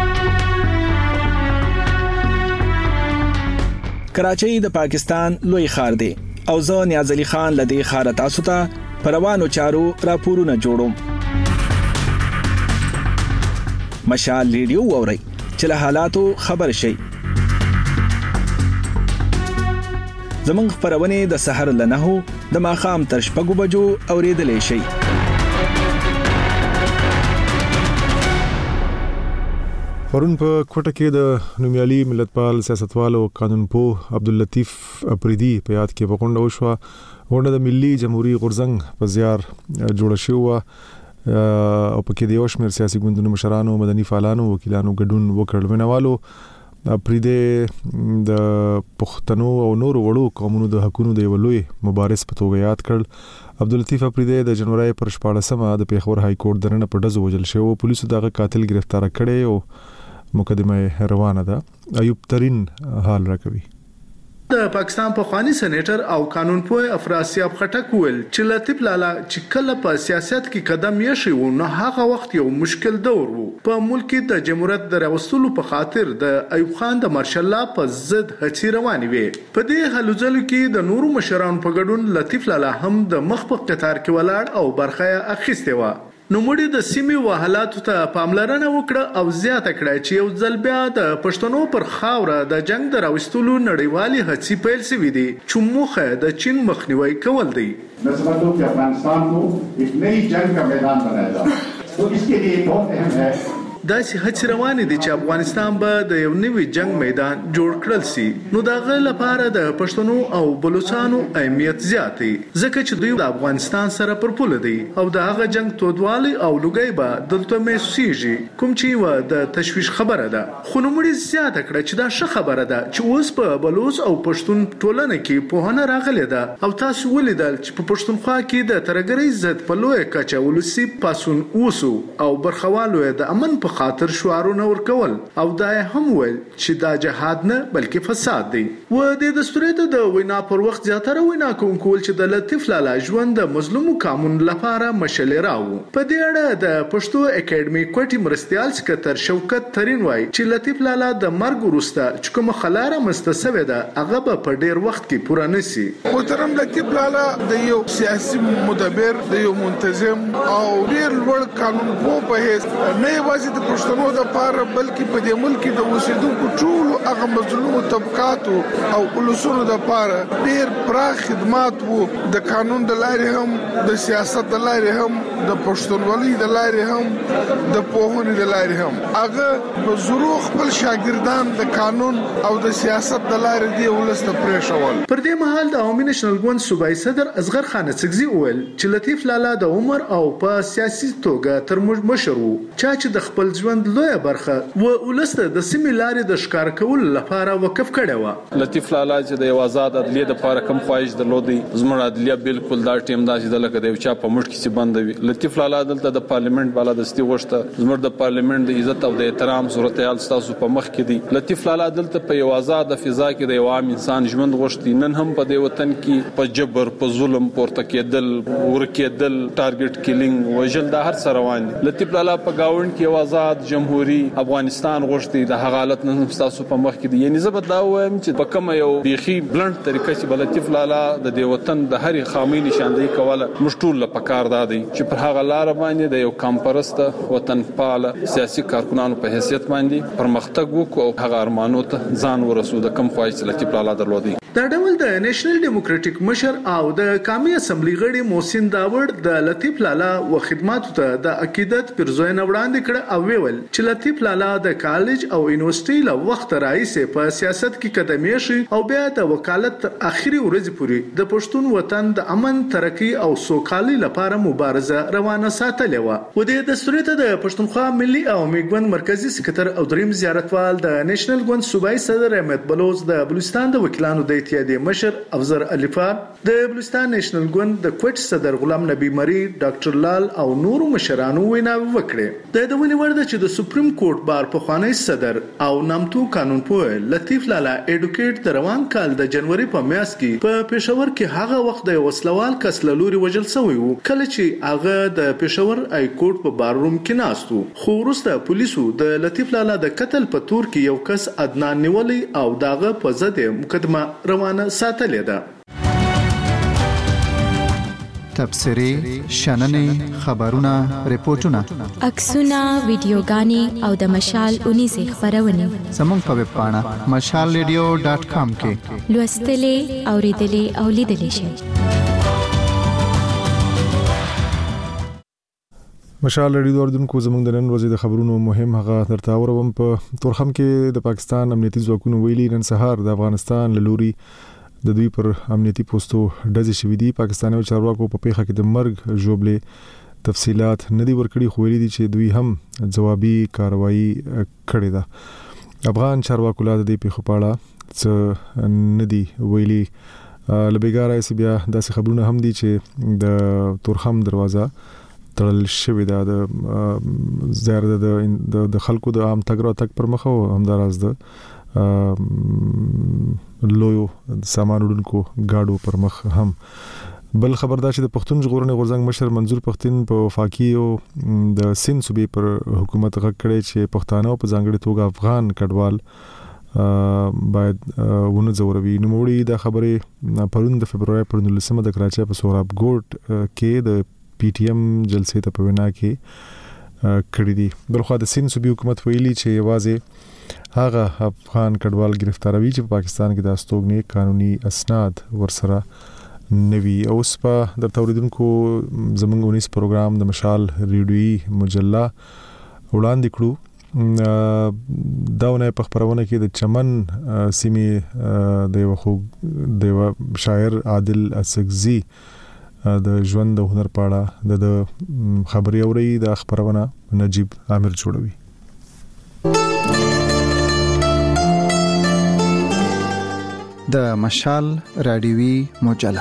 کراچۍ د پاکستان لوی ښار دی او زه نیاز علي خان لدی ښار تاسو ته پر روانو چارو راپورونه جوړوم. مشال ریډیو ووري چې له حالاتو خبر شي. زمونږ خبرونه د سحر له نهو د ماښام تر شپږو بجو اوریدلې شي. پرون په کوټه کې د نومیالي ملتپال سیاستوالو قانونپوه عبداللطیف اپریدي په یاد کې په غونډه وشوه. غونډه د ملي جمهوریت غورځنګ په زیار جوړه شوې وه او په کې د یو شمېر سیاسي ګوندونو مشرانو، مدني فعالانو، وکیلانو ګډون وکړ. مینوالو اپریدي د پښتنو او نورو وړو قومونو د حقونو د یو لوی مبارز په توګه یاد کړل. عبداللطیف اپریدي د جنوري پر شپاړسمه د پیښور های کورټ درنه په ډزو وژل شو. پولیسو دغه قاتل گرفتار کړی او مقدمه روانه ده. ایوب ترين حال راکوي. د پاکستان پخوانی سېنیټر او قانونپوه افراسیاب خټک ویل چې لطیف لالا چې کله په سیاست کې قدم یې شو نو هغه وخت یو مشکل دور وو. په ملک د جمهوریت د راوستلو په خاطر د ایوب خان د مارشل لا په ضد هڅې روانې وې. په دې هلو ځلو کې د نورو مشرانو په ګډون لطیف لالا هم د مخ په قطار کې ولاړ او برخه اخیسته و. نو مړي د سیمې وحالاتو ته پاملرنه وکړه او زیاته کړه چې یو ځل بیا د پښتنو پر خاوره د جنگ د راوستلو نړیوالي هڅې پیل شوې دي چې موخه د چین مخنیوي کول دي. نسبتوں کے افغانستان کو ایک نئی جنگ کا میدان بنایا جائے تو اس کے لیے بہت اہم ہے داسې هڅې روانې دي چې افغانستان به د یو نوي جنگ میدان جوړ کړل سي. نو دا غل لپاره د پښتنو او بلوچستانو اهمیت زیات دی ځکه چې دوی د افغانستان سره پر پوله دي او د هغه جنگ تودوالي او لګي به دلته محسوسيږي کوم چې و د تشويش خبره ده. خو نو مړي زیاته کړه چې دا ښه خبره ده چې اوس په بلوچ او پښتون ټولنه کې په هنر راغلي ده او تاسو ولیدل چې په پښتونخوا کې د ترګرۍ عزت په لوی کچه ولسی پاسون اوسو او برخوالو د امن په خاطر شعارونه ورکول او دا هم ویل چې دا جهاد نه بلکې فساد دی. و د دستورات د وینا پر وخت زیاتره وینا کوم کول چې د لطیف لالا ژوند د مظلومو قانون لپاره مشلې راو. په دې اړه د پښتو اکیډمي کوټي مرستيال سکتر شوکت ترين وای چې لطیف لالا د مرګ وروسته چې کوم خلاره مستسوي ده هغه به په ډیر وخت کې پوره نشي. محترم لطیف لالا د یو سیاسي مدبر، د یو منتظم او ډیر لوړ قانون پوه په هیڅ نه یوازې د پښتنو د پاره بلکې په دې ملک د اوسیدونکو ټول هغه مظلومو طبقاتو او ولسونو د پاره ډیر پراخ خدمات وو. د قانون د لارې هم، د سیاست د لارې هم، د پښتونولۍ د لارې هم، د پوهنې د لارې هم هغه په زورو خپل شاګردان د قانون او د سیاست د لارې دی ولسته پریښول. پر دې مهال د عوامي نېشنل ګوند صوبایي صدر اصغر خان سګزي وویل چې لطیف لالا د عمر او په سیاسي توګه تر موږ مشر وو چا چې د خپل ژوند لویه برخه و ولسته د سیمې لارې د ښکار کولو لپاره وقف کړی و. لطیف لالا چې د یو آزاد عدلیه د لپاره کم خواهش درلودي زموږ عدلیه بالکل دا ټیم داسې د لکه د یو چا په مټ کې بندوي. لطیف لالا دلته د پارلیمنت بالا دستي وشته زموږ د پارلیمنت د عزت او د احترام صورتحال ستاسو په مخ کې دي. لطیف لالا دلته په یو آزاد فضا کې د یو عام انسان ژوند غوښتي. نن هم په دې وطن کې په جبر، په ظلم پورته کېدل، ورکېدل، ټارګټ کیلینګ، وژل دا هر څه روان دي. لطیف لالا په گاوند کې یو آزاد جمهوریت افغانستان غوښتي د هغه حالت نن تاسو په مخ کې دي. یعنی زه به دا وایم چې په کوم یو بيخي بلند طریقه چې لطیف لالا د دې وطن د هرې خامي نشاندهي کوله موږ ټول له پکار دادي چې پر هغه لار باندې د یو کمپرسته وطن پال سیاسي کارکونانو په حیثیت باندې پرمختګ وکړو او هغه ارمانو ته ځان ورسو د کم خواهش لطیف لالا درلودي. دا ډول د نېشنل ډیموکراټک مشر او د قومي اسمبلی غړي محسن داوړ د لطیف لالا و خدماتو ته د عقیدت پرځوینه وړاندې کړ او ویل چې لطیف لالا د کالج او یونیورسيټي له وخت راځي په سیاست کې قدمې شي او بیا د وکالت تر اخري ورځې پورې د پښتون وطن د امن، ترقی او سوکالۍ لپاره مبارزه روانه ساتلې و. و د دستورات د پښتونخوا ملي او میګوند مرکزی سکتر او دریم زیارتوال د نېشنل ګوند صوبایي صدر احمد بلوچ د بلوچستان د وکیلانو د اتحادیې مشر افضل الفار، د بلوچستان نېشنل ګوند د کوټ صدر غلام نبی مری، ډاکټر لال او نورو مشرانو ویناوي وکړې. د دونی ورده چې د سپریم کورټ بار پخوانی صدر او نامتو قانونپوه لطیف لالا اډوکیټ د روان کال د جنوري په میاشت کې په پېښور کې هغه وخت د وسلوال کس له لوري وژل شوی وو کله چې هغه د پېښور ای کورټ په باروم کې ناستو. خو وروسته پولیسو د لطیف لالا د قتل په تور کې یو کس عدنان نیولی او داغه په ضد مقدمه روانه ساتلې ده. تبصري، شننې، خبرونه، ریپورتونه، عکسونه، ویډیوګانې او د مشال اونیزه خبرونه زموږ په ویب پاڼه مشال ریډیو ډاټ کام کې لوستلې، اوریدلې او لیدلې شئ. مشال ریډیو اوریدونکو زموږ د نن ورځې د خبرونو مهم هغه درته اورم. په تورخم کې د پاکستان امنیتي ځواکونو ویلي نن سهار د افغانستان له لوري د دوی پر امنیتي پوسټو ډزې شوې دي. پاکستاني چارواکو په پیښه کې د مرګ ژوبلې تفصيلات نه دي ورکړي، خو ویلي دي چې دوی هم جوابي کاروایی کړې ده. افغان چارواکو لا د دې پیښو په اړه څه نه دي ویلي. لبیګاره سی بیا داسې خبرونه هم دي چې د تورخم دروازه تړل شوې ده د زیاده د د خلکو د عام تګ را تګ پر مخ او همداراز د لویو سامان وړونکو گاډو پر مخ هم. بل خبردار چې د پښتون ژغورنې غورځنګ مشر منظور پښتين په وفاقي او د سین صوبې پر حکومت غږ کړی چې پښتانه په ځانګړي توګه افغان کډوال باید ونه ځوروي. نو موړي د خبرې پرون د فبرवरी پر نولسمه د کراچۍ په سوراب ګوټ کې د پی ټی ایم جلسې ته په وینا کې کړی دي. بلخو د سین صوبې حکومت ویلي چې یوازې هغه افغان کډوال گرفتاروي چې په پاکستان کې د استوګنې قانوني اسناد ورسره نوي. اوس په د توریدونکو زمونږ ونیس پروګرام د مشال ریډیوي مجله وړاندې کړو. داونه په خبرونه کې د چمن سیمې د یو د یو شاعر عادل اسغزي د ژوند او هنر په اړه د خبري اوري. د خبرونه نجيب عامر جوړوي. د مشال رادیوي مجله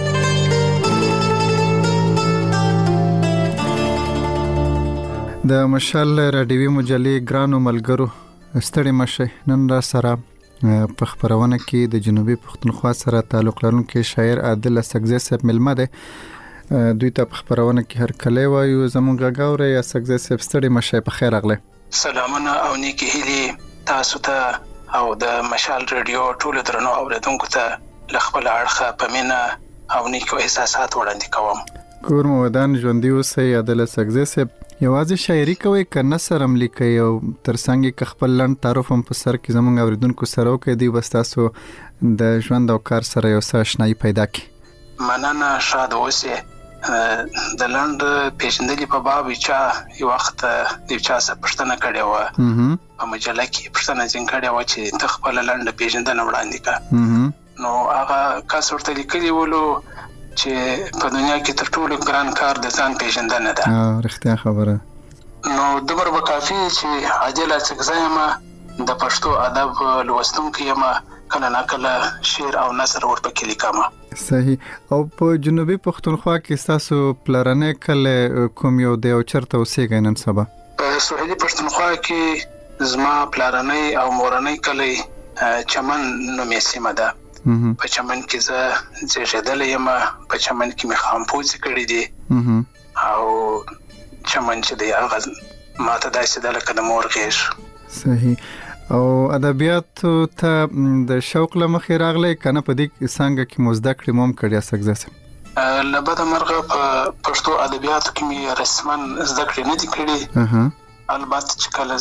د مشال رادیوي مجلې ګرانو ملګرو ستړي مشه. نن را سره په خبرونه کې د جنوبي پښتونخوا سره تعلق لرونکي شاعر عادل اسغزي صاحب ملمه ده. دوی ته په خبرونه کې هر کله وایو زمونږ غاوري اسغزي صاحب ستړي مشه په خیر اغله. سلامونه او نیکی هیلي تاسو ته او د مشال رادیو ټول درنو اوریدونکو ته لخپل اړخه په مینا او نیکو احساسات وړاندې کوم. کور مو ودان ژوندۍ اوسئ. عادل اسغزي صاحب یوازې شاعري کوي که نثر هم لیکي او ترڅنګ کې خپل لند تعارف هم په سر کې زموږ اوریدونکو سره وکړي دی وستاسو د ژوند او کار سره یو څه آشنایي پیدا کړي. مننه شاد اوسئ. د لند پیژندلي په باب چې یو وخت د چا څخه پښتنه کړې و په مجله کې پښتنه ځین کړې و چې د خپل لند پیژندنه وړاندې کړه. نو هغه کس ورته لیکلي ولو چې په دنیا کې تر ټولو ګران کار د ځان پیژندنه ده. اه رښتیا خبره. نو دومره به کافي چې عادل اسغزي ما د پښتو ادب لوستونکو یم، کله نه کله شعر او نثر ورپکې لیکم. صحیح. او په جنوبي پښتونخوا کې تاسو پلرنه کله کوم یو د او چرته اوسېږئ نن سبا؟ په سوهلي پښتونخوا کې زما پلرنه او مورنه کله چمن نومې سیمه ده. په چمن کې زه زیږیدل یم، په چمن کې مې خامپوزي کړې دي او چمن چې دی هغه ماته داسې ده لکه د مور غېږ. صحیح. او ادبیات ته د شوق له مخې راغلی کنه په دې څنګه کې مو زده کړې مو کړی اسغزي صاحب؟ له بده مرغه په پښتو ادبیاتو کې مې رسمن زده کړې نه دي کړې. البته چې کله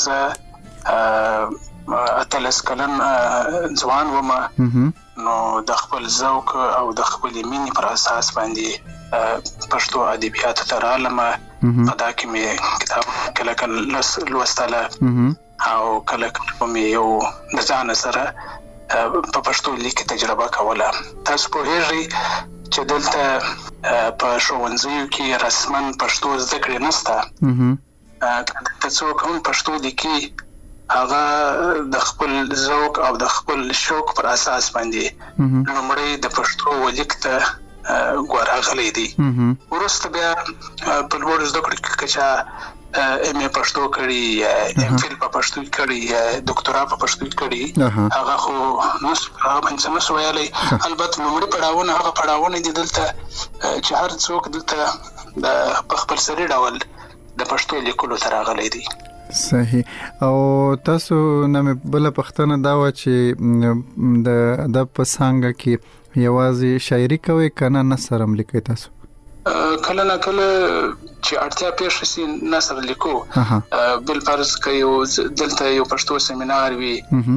زه اتلس کلن ځوان وم نو د خپل ذوق او د خپل مینې پر اساس باندې پښتو ادبیات ته رالم. په دا کې مې کتاب کله کله لوستله او کله کله مې یو د ځان سره په پښتو لیک تجربه کوله. تاسو په هغه چې دلته په ښوونځیو کې رسمن پښتو زده کړې نشته. تاسو کوم پښتو لیکي هغه د خپل ذوق او د خپل شوق پر اساس باندې لومړی د پښتو ولیک ته ګورغلې دي. ورسته بیا په لوړ زده کړو کې چې ام ای پښتو کړی، ام فل په پښتو کړی، ډاکټرا په پښتو کړی، هغه خو نو هغه باندې نو سوالي. البته لومړی پړاوونه هغه پړاوونه دي دلته چې هر څوک دلته د خپل سری ډول د پښتو لیکلو تر غلې دي. صحیح. او تاسو نامه بل پښتنه دا و چې د ادب په څنګه کې یوازې شاعري کوي کنه نثر هم لیکي تاسو؟ کله نه کله چې اړتیا پېښ شي نثر لیکو. بل فرض کوي دلته یو پښتو سیمینار وي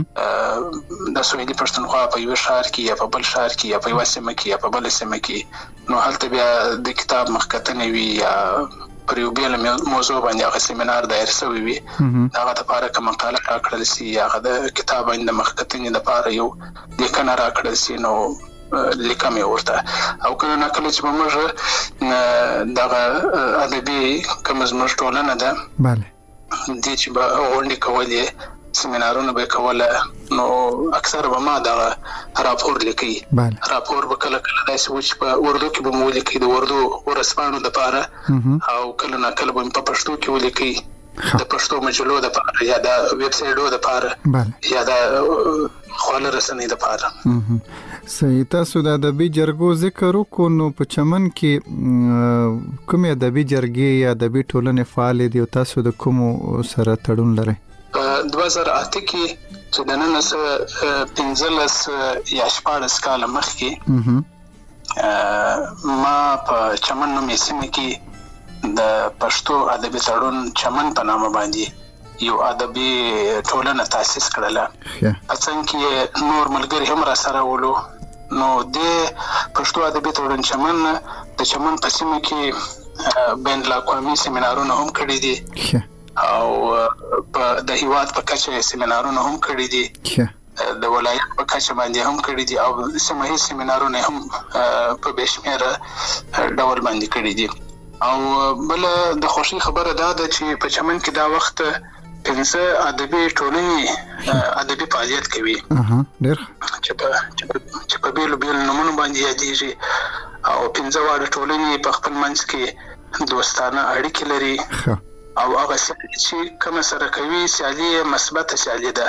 د سوهلي پښتونخوا په یو شهر کې یا په بل شهر کې یا په یو سیمه کې یا په بل سیمه کې، نو هلته بیا د کتاب مخکتنې وي یا پر یو بیل موضوع باندې هغه سیمینار دایر شوی وي هغه د لپاره کوم مقاله راکړل شي هغه د کتاب باندې مخکتنې لپاره یو لیکنه راکړل شي نو لیکم یې ورته او کله نه کله چې موږ دغه ادبي کوم زموږ ټولنه ده bale دې چې به غونډې کولې سیمینارونه به کوله نو اکثر به ما دا راپور لیکي راپور به کله کله داسې و چې په اردو کې به مو لیکي د اردو ورسپانو دپاره او کله نه کله به په پښتو کې ولیکي د پښتو مجلو دپاره یا د ویب سایټو دپاره یا د خواله رسنۍ دپاره صحیح تاسو د ادبي جرګو ذکر وکړو نو په چمن کې کوم ادبي جرګې یا ادبي ټولنې فعال دي او تاسو د کوم سره تړون لرئ دوه زره اته کې چې د نن څخه پنځلس یا شپاړس کاله مخکې ما په چمن نومې سیمه کې د پښتو ادبي تړون چمن په نامه باندې یو ادبي ټولنه تاسیس کړله څنګه کې نور ملګري هم را سره ولو نو د پښتو ادبي تړون چمن د چمن په سیمه کې بین الاقوامي سیمینارونه هم کړي دي او په د هیواد په کچه سیمینارونه هم کړي دي د ولایت په کچه باندې هم کړي دي او سیمه سیمینارونه هم په بشمیره ډول باندې کړي دي او بل د خوشي خبره ده چې په چمن کې دا وخت پنځه ادبي ټولنې ادبي فعالیت کوي اها ډېر چې په چې په بیل بیل نمونه باندې یادېږي او پنځه واړه ټولنې په خپل منځ کې دوستانه اړیکې لري او هغه چې کوم سره کوي سیالي مثبت سیالي ده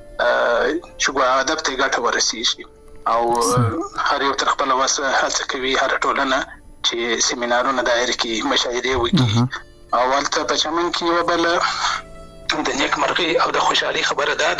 چې ګو ادب ته ګټه ورسیږي او هر یو تر خپل واسه هڅه کوي هر ټولنه چې سیمینارونه دایر کې مشاهده وکړي او ولته په چمن کې یو بل د نیکمرغي او د خوشحالي خبره ده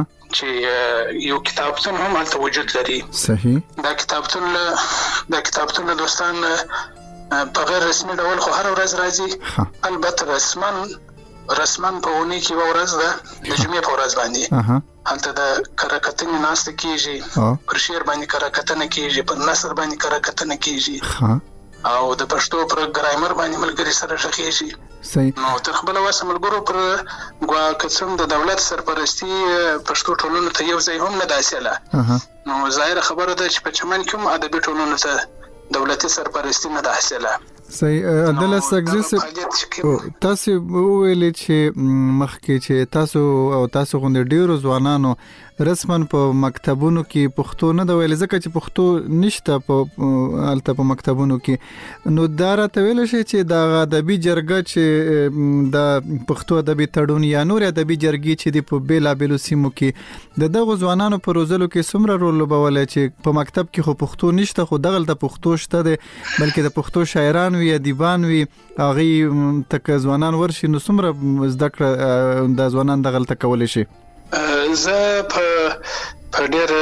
چې یو کتابتون هم هلته وجود لري صحیح دا کتابتون دا کتابتون دوستان په غیر رسمي ډول خو هر ورځ راځي البته رسمن رسمن په ونی کې یو ورځ ده د جمعې په ورځ باندې هلته د کرکتنې ناسته کیږي پر شعر باندې کرکتنه کیږي پر نثر باندې کرکتنه کیږي او د پښتو پر ګرامر باندې ملګری سره شخېږي صحیح نو تر خپل واسه ملګرو پر ګوا قسم د دولت سرپرستی پښتو ټولنې ته یو ځای هم نه داسېله نو ظاهر خبره ده چې په چمن کې هم ادبي ټولنې ته دولتي سرپرستی نه ده حاصله صحیح عدل سګزه تاسو ویلې چې مخکې چې تاسو او تاسو غونډې ډیرو ځوانانو رسمن په مکتبونو کې پښتو نه دا ویل ځکه چې پښتو نشته په الته په مکتبونو کې نو دا راته ویل شي چې دا ادبي جرګه چې د پښتو ادبي تړون یا نور ادبي جرګې چې د په بیلا بیلو سیمو کې د دغه ځوانانو په روزلو کې څومره رول لوبولای چې په مکتب کې خو پښتو نشته خو دغه د پښتو شته ده بلکې د پښتو شاعران وي ادیبان وي هغه تک ځوانان ورشي نو څومره زده کړه د ځوانان دغه تکول شي زه په په ډېر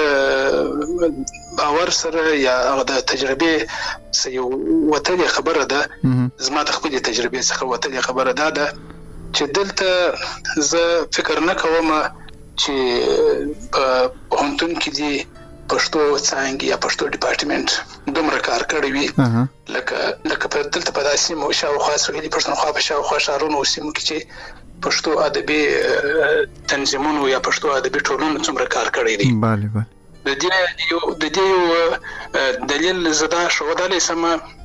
باور سره یا هغه د تجربې سې وته خبره ده زما د خپل تجربې څخه وته خبره ده ده چې دلته زه فکر نه کوم چې په هنتون کې دي پښتو څنګه یا پښتو ډپارټمنټ دومره کار کړی وي لکه لکه په دلته په داسې مو شاوخوا سویلي پښتونخوا په شاوخوا ښارونو سیمو کې چې پښتو ادبي تنظیمونو یا پښتو ادبي ټولنو څومره کار کړی دی bale bale د دې یو د دې یو دلیل زدا شو دلې سم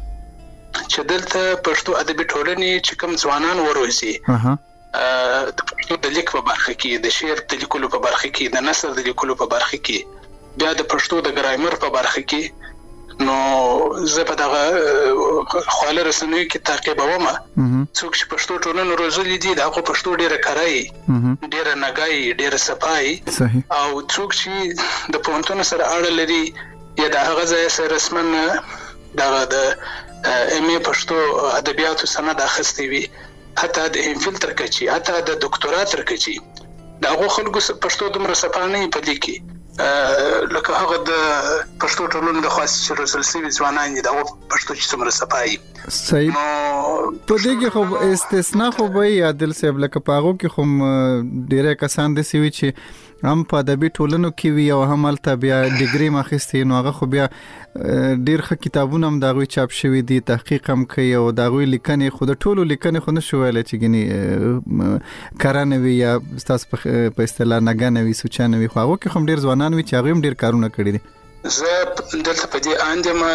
چې دلته پښتو ادبي ټولنې چې کوم ځوانان وروزي اها د پښتو د لیک په برخه کې د شعر د لیکلو په برخه کې د نثر د لیکلو په برخه کې بیا د پښتو د ګرامر په برخه کې نو زه په دغه خواله رسنیو کې تعقیبوم څوک چې پښتو ټولنه روزلي دي دا خو پښتو ډیره کارای ډیره نګای ډیره صفای او څوک چې د پونتون سره اړه لري یا د هغه ځای سره رسمن دغه د ام ای پښتو ادبیاتو سند اخستې وي حتی د ام فیل تر کچي حتی د ډاکټورا تر کچي دا خو خلکو پښتو دومره صفانه په لیکي لکه هغه د پښتو ټولنې د خاص روزل سوي ځوانان دي دا پښتو چې څومره صفای صحیح نو په دې کې خو استثناء خو به عادل صاحب لکه پاغو کې خو ډیره کسان د سوي چې هم په ادبي ټولنو کې وي او هم الته بیا ډیګري ماخستې نو هغه خو بیا ډیر ښه کتابونه هم داغوي چاپ شوی دي تحقیق هم کوي او داغوي لیکنې خو د ټولو لیکنې خو نشو ویل چې ګني کارانه وي یا تاسو په اصطلاح نګانه وي سوچانه وي خو هغه کې هم ډیر ځوانان وي چې هغه هم ډیر کارونه کړی دي زه دلته په دې اندمه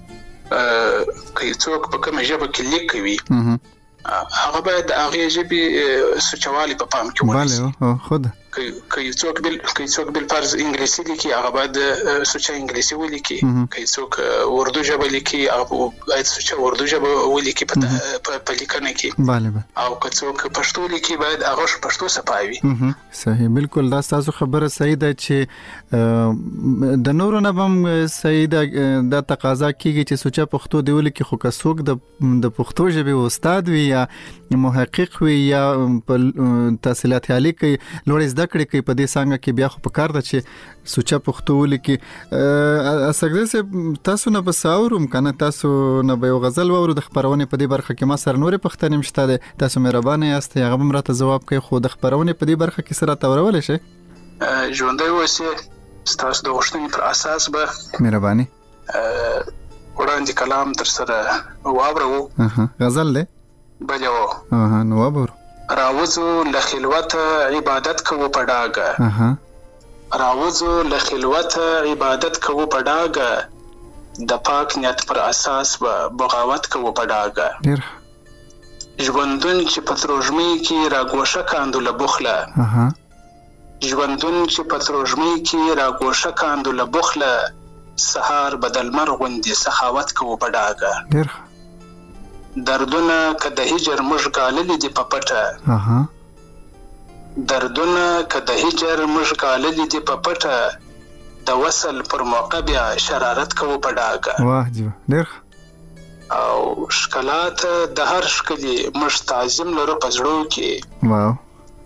کې څوک په کومه ژبه کې لیکوي هغه باید هغه ژبه سوچوالي په پام کې ونیسي bale خود کوي څوک بل کوي څوک بل فرض انګلیسي لیکي هغه باید سوچا انګلیسي ولیکي کوي څوک اردو ژبه لیکي هغه باید سوچا اردو ژبه ولیکي په په لیکنه کې bale او که څوک پښتو لیکي باید هغه پښتو صفاوي صحیح بالکل دا تاسو خبره صحیح ده چې د نورو نه هم صحیح ده د تقاضا کیږي چې سوچا پښتو دی ولیکي خو که څوک د د پښتو ژبه استاد وي یا محقق وي یا تحصیلات عالی کوي لوړ کړي کوي په دې څنګه کې بیا خو په کار ده چې سوچا پښتو ولیکي اسګره سه تاسو نه بساوروم کنه تاسو نه به غزل وورو د خبرونه په دې برخه کې ما سره نور پښتنې مشته ده تاسو مهربانه یاست هغه هم راته جواب کوي خو د خبرونه په دې برخه کې سره تورول شي ژوندۍ وسه تاسو د غوښتنې پر اساس به مهرباني وړاندې کلام تر سره واورو اها غزل ده بلو اها نو واورو راوزو لخلوت عبادت کوو پډاګه اها راوزو لخلوت عبادت کوو پډاګه د پاک نیت پر اساس به بغاوت کوو پډاګه ډیر ژوندون چې پتروژمي کې راګوشه کاندو لبخله اها ژوندون چې پتروژمي کې راګوشه کاندو لبخله سحر بدل مرغوندي سخاوت کوو پډاګه ډیر دردونه که د هجر مش غاللی دی په پټه اها دردونه که د هجر مش غاللی دی په پټه د وصل پر موقع بیا شرارت کوو په ډاګه واه جو ډیر او شکلات د هر شکلی مش تعظیم لرو پزړو کې واو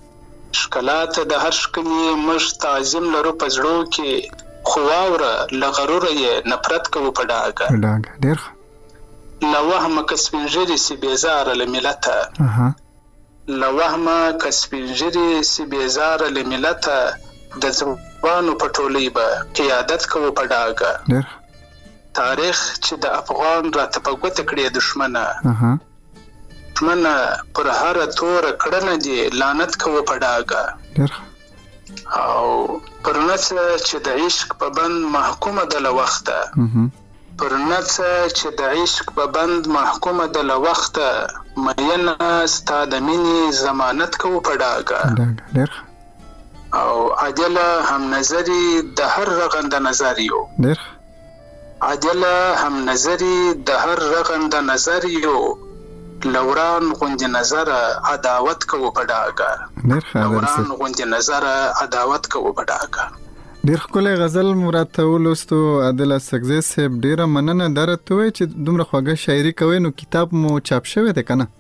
شکلات د هر شکلی مش تعظیم لرو پزړو کې خواوره لغرور یې نفرت کوو په ډاګه ډاګه ډیر لوهم کسبنجری سی بیزار لملته اها لوهم کسبنجری سی بیزار لملته د ځوانو پټولې به قیادت کوو په ډاګه ډیر تاریخ چې د افغان راته په ګوت کړی دشمنه اها دشمنه پر هر تور کړنه دی لعنت کوو په ډاګه ډیر او پر نس چې د عشق په بند محکومه د لوخته اها پر نڅ چې د عشق په بند محکومه د لوخته مینه ستا د مینې ضمانت کوو په ډاګه ډیر او عادل هم نظری د هر رغند نظریو ډیر عادل هم نظری د هر رغند نظریو لوران غوندي نظر عداوت کوو په ډاګه ډیر ښه لوران غوندي نظر عداوت کوو په ډاګه ډیر خپل غزل مراد ولستو عادل سګزی صاحب ډیره مننه درته وای چې دومره خوږه شاعري کوي نو کتاب مو چاپ شوی دی کنه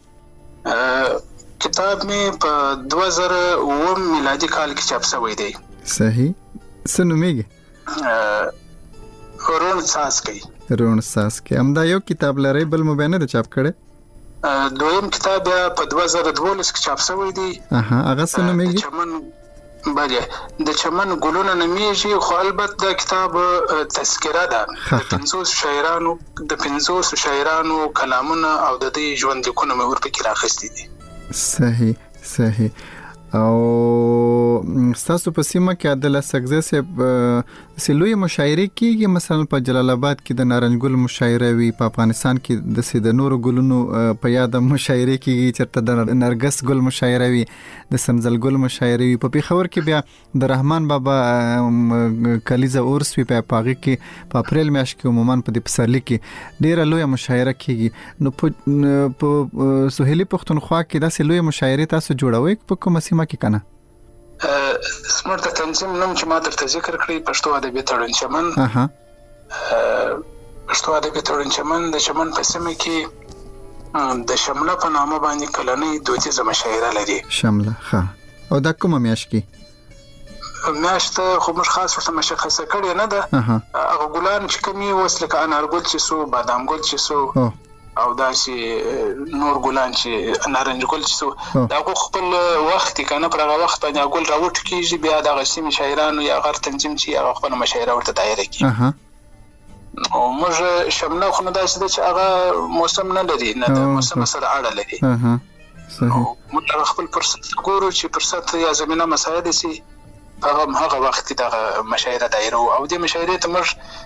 کتاب می په دوه زره اووه میلادي کال کې چاپ شوی دی صحیح څه نومېږي رون ساسکی رون ساسکی همدا یو کتاب لري بل مو بیان نه چاپ کړي دویم کتاب په دوه زره دولس کې چاپ شوی دی اها هغه څه نومېږي چمن بله د چمن ګلونه نمیږي خو البته د کتاب تذکره ده د پنځوس شاعرانو د پنځوس شاعرانو کلامونه او د دې ژوند لیکونه مې ورپکې راخستي دي صحیح صحیح او تاسو په سیمه کې عادل سګزی صاحب سلوی مشاعره کیږي مثلا په جلال آباد کې د نارنج ګل مشاعره وی په افغانستان کې د سید نور ګلونو په یاد مشاعره کیږي چرته د نرګس ګل مشاعره وی د سنزل ګل مشاعره وی په پیښور کې بیا د رحمان بابا کلیزه اورس وی په پاغي کې په اپریل میاشت کې عموما په د پسرلی کې ډیره لوی مشاعره کیږي نو په سهیلی پښتونخوا کې د سلوی مشاعره تاسو جوړوي په کومه سیمه کې کنه سمرت تنظیم نوم چې ما درته ذکر کړی پښتو ادبي تړون چمن اها پښتو ادبي تړون چمن د چمن په سیمه کې د شمله په نامه باندې کلنۍ دودیزه مشاعره لري شمله ښه او دا کومه میاشت کې میاشت خو موږ خاص ورته مشخصه کړې نه ده هغه ګلان چې کومي اوس لکه انارګل چې سو بادام ګل چې سو او داسې نور ګلان چې نارنج ګل چې دا خو خپل وخت کنه پر هغه وخت باندې ګل راوټ کیږي بیا د غسیم شاعرانو یا غیر تنظیم چې هغه خپل مشاعره ورته دایره کی اها او موږ شمله خو نه داسې چې هغه موسم نه لري نه د موسم سره اړه لري اها صحیح موږ خپل فرصت ګورو چې فرصت یا زمينه مساعده سي هغه هغه وخت د مشاعره دایره او د مشاعره ته موږ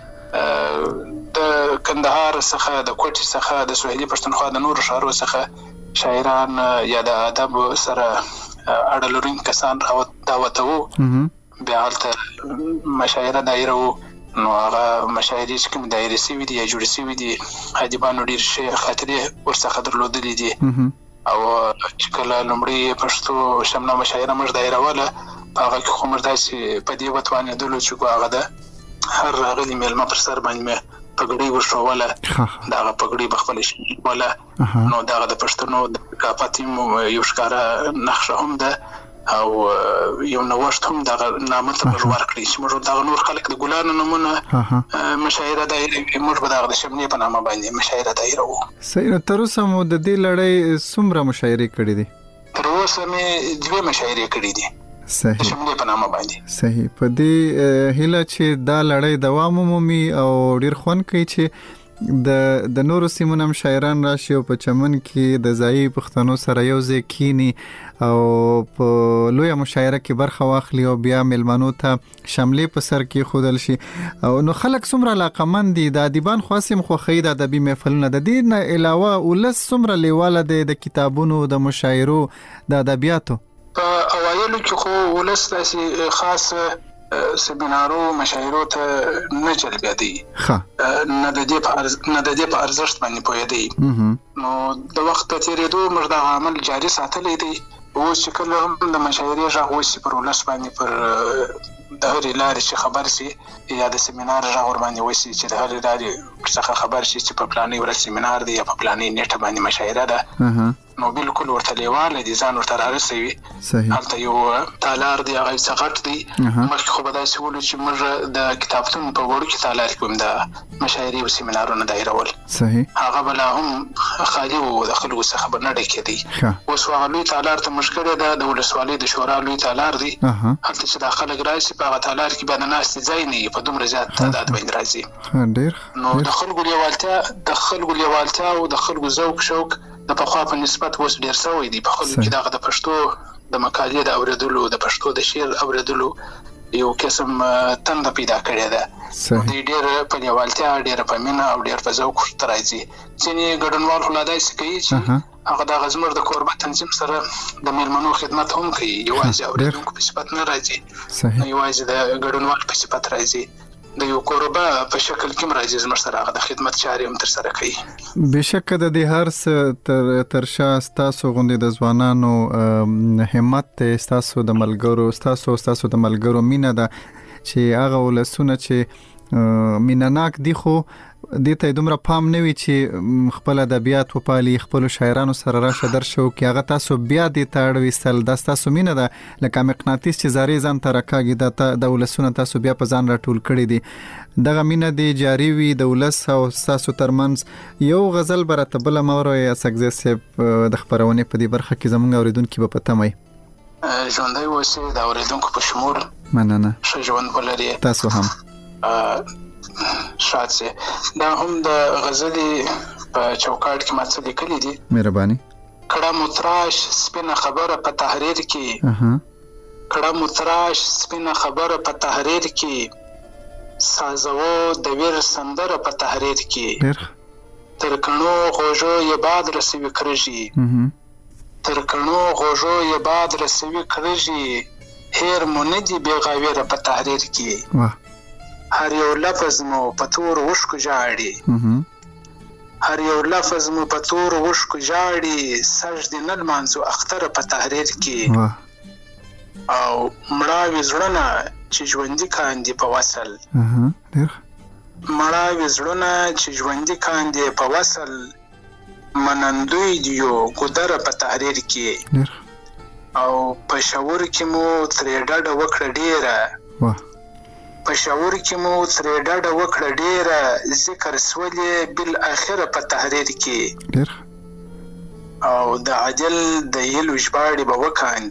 د کندهار څخه د کوټي څخه د سوهلي پښتونخوا د نور شهرو څخه شاعران یا د ادب سره اړه لرونکي کسان دعوت وو بیا هلته مشاعره دایره وو نو هغه مشاعرې چې کوم دایره سوي دي یا جوړ سوي دي ادیبانو ډېر ښې خاطرې ورڅخه درلودلې دي او چې کله لومړی پښتو شمله مشاعره موږ دایره وله هغه کې خو موږ داسې په دې وتوانېدلو چې هغه ده هر راغلی میلمه پر سر باندې مې پګړۍ ورشوله دا هغه پګړۍ بخپل شي ولا نو دا د پښتنو د ثقافتي یو ښکارا نقشه هم ده او یو نوښت هم دا نامه ته ورکړي چې موږ دا نور خلک د ګلانو نمونه مشاعره دایره موږ به د شملې په نامه باندې مشاعره دایره وو. صحیح. تر اوسه مو د دې لړۍ څومره مشاعرې کړې دي؟ تر اوسه مې دوه مشاعرې کړې دي. صحیح. شملې په نامه باندې. صحیح. په دې هیله چې دا لړۍ دوام ومومي او ډیر خوند کوي چې د د نورو سیمونو شاعران راشي او په چمن کې د ځای پښتنو سره یو ځای کینی او په لوی مشاعره کې برخه واخلي او بیا ملمنو ته شملې په سر کې خودل شي او نو خلک څومره علاقمند دي د ادیبان خاصم خو خید ادبي محفلونه د دې نه علاوه ولس څومره لیواله دي د کتابونو د مشاعرو د ادبیاتو په اوایلو کې خو ولس داسې خاص سیمینارو مشاعرو ته نه جلبېدي ښه نه د دې په نه د دې په ارزښت باندې پوهېدي نو د وخت په تېرېدو موږ دا عمل جاري ساتلی دی اوس چې کله هم د مشاعرې غږ وشي پر ولس باندې پر د هرې لارې چې خبر سي یا د سیمینار غږ ور باندې وشي چې د هرې لارې څخه خبر شي چې په پلاني ورځ سیمینار دی یا په پلاني نیټه باندې مشاعره ده نو بالکل ورته لیواله دي ځان ورته رارسوي هلته یو تالار دی هغه څه غټ دی مخکې خو به داسې ولو چې موږ د کتابتون په وړو کې تالار کې هم د مشاعرې او سیمینارونه دایرول صحیح هغه به لا هم خالي وو د خلکو څخه به نه ډکېدی اوس هغه لوی تالار ته موږ کړی ده د ولسوالۍ د شورا لوی تالار دی هلته چې دا خلک راشي په هغه تالار کې بیا د ناستې ځای نه وي په دومره زیات تعداد باندې راځي ډېر نو د خلکو لیوالتیا د خلکو لیوالتیا او د خلکو ذوق شوق د پخوا په نسبت اوس ډېر سوی دی په خلکو کې دغه د پښتو د مقالې د اورېدلو د پښتو د شعر اورېدلو یو قسم تنده پیدا کړې ده دوی ډېر په لیوالتیا ډېر په مینه او ډېر په ذوق ورته راځي ځینې ګډونوال خو لا داسې کوي چې هغه دغه زموږ د کوربه تنظیم سره د میلمنو خدمت هم کوي یوازې اورېدونکو په صفت نه راځي یوازې د ګډونوال په صفت راځي د یو کوربه په شکل کې راځي زموږ سره هغه د خدمت چارې هم ترسره کوي بشک د دې هر څه تر ترشا ستاسو غونډې د ځوانانو همت ستاسو د ملګرو ستاسو ستاسو د ملګرو مینه ده چې هغه ولسونه چې مینناک دي خو دې ته دومره پام نه وي چې خپل ادبیات په پالي خپل شاعرانو سره راشه درشو کې هغه تاسو بیا دې تاړ وستل د تاسو مینه ده لکه مقناطیس چې زاري ځان ته راکاږي د د ولسونه تاسو بیا په ځان راټول کړی دي دغه مینه دې جاری وي د ولس او تاسو ترمنځ یو غزل برته بل مورو یا سګزه د خبرونه په دې برخه کې زمونږ اوریدونکو په پتمای ژوندۍ اوسې د اوریدونکو په شمول مننه ښه ژوند ولري تاسو هم شاد سي دا هم د غزلې په چوکاټ کې ماته لیکلي دي مهرباني کړه متراش سپینه خبره په تحریر کې اها کړه متراش سپینه خبره په تحریر کې سازو د ویر سندره په تحریر کې تر کڼو غوژو یې باد رسوي کړږي تر کڼو غوژو یې باد رسوي کړږي هیر مونږ دی بیغاویره په تحریر کې واه هر یو لفظ مو په تور وشکو جاړي هر یو لفظ مو په تور وشکو جاړي سجدي نه لمانځو اختر په تحریر کې او مړاوي زړونه چې ژوندۍ کاندي په وصل مړاوي زړونه چې ژوندۍ کاندي په وصل منندوی دیو ګدر په تحریر کې او په شاور کې مو ترې ډډه وکړه ډیره په شعور کې مو ترې ډډه وکړه ډېره ذکر سولې بل اخره په تحریر کې ډېر او د عدل د هیلو ژباړې به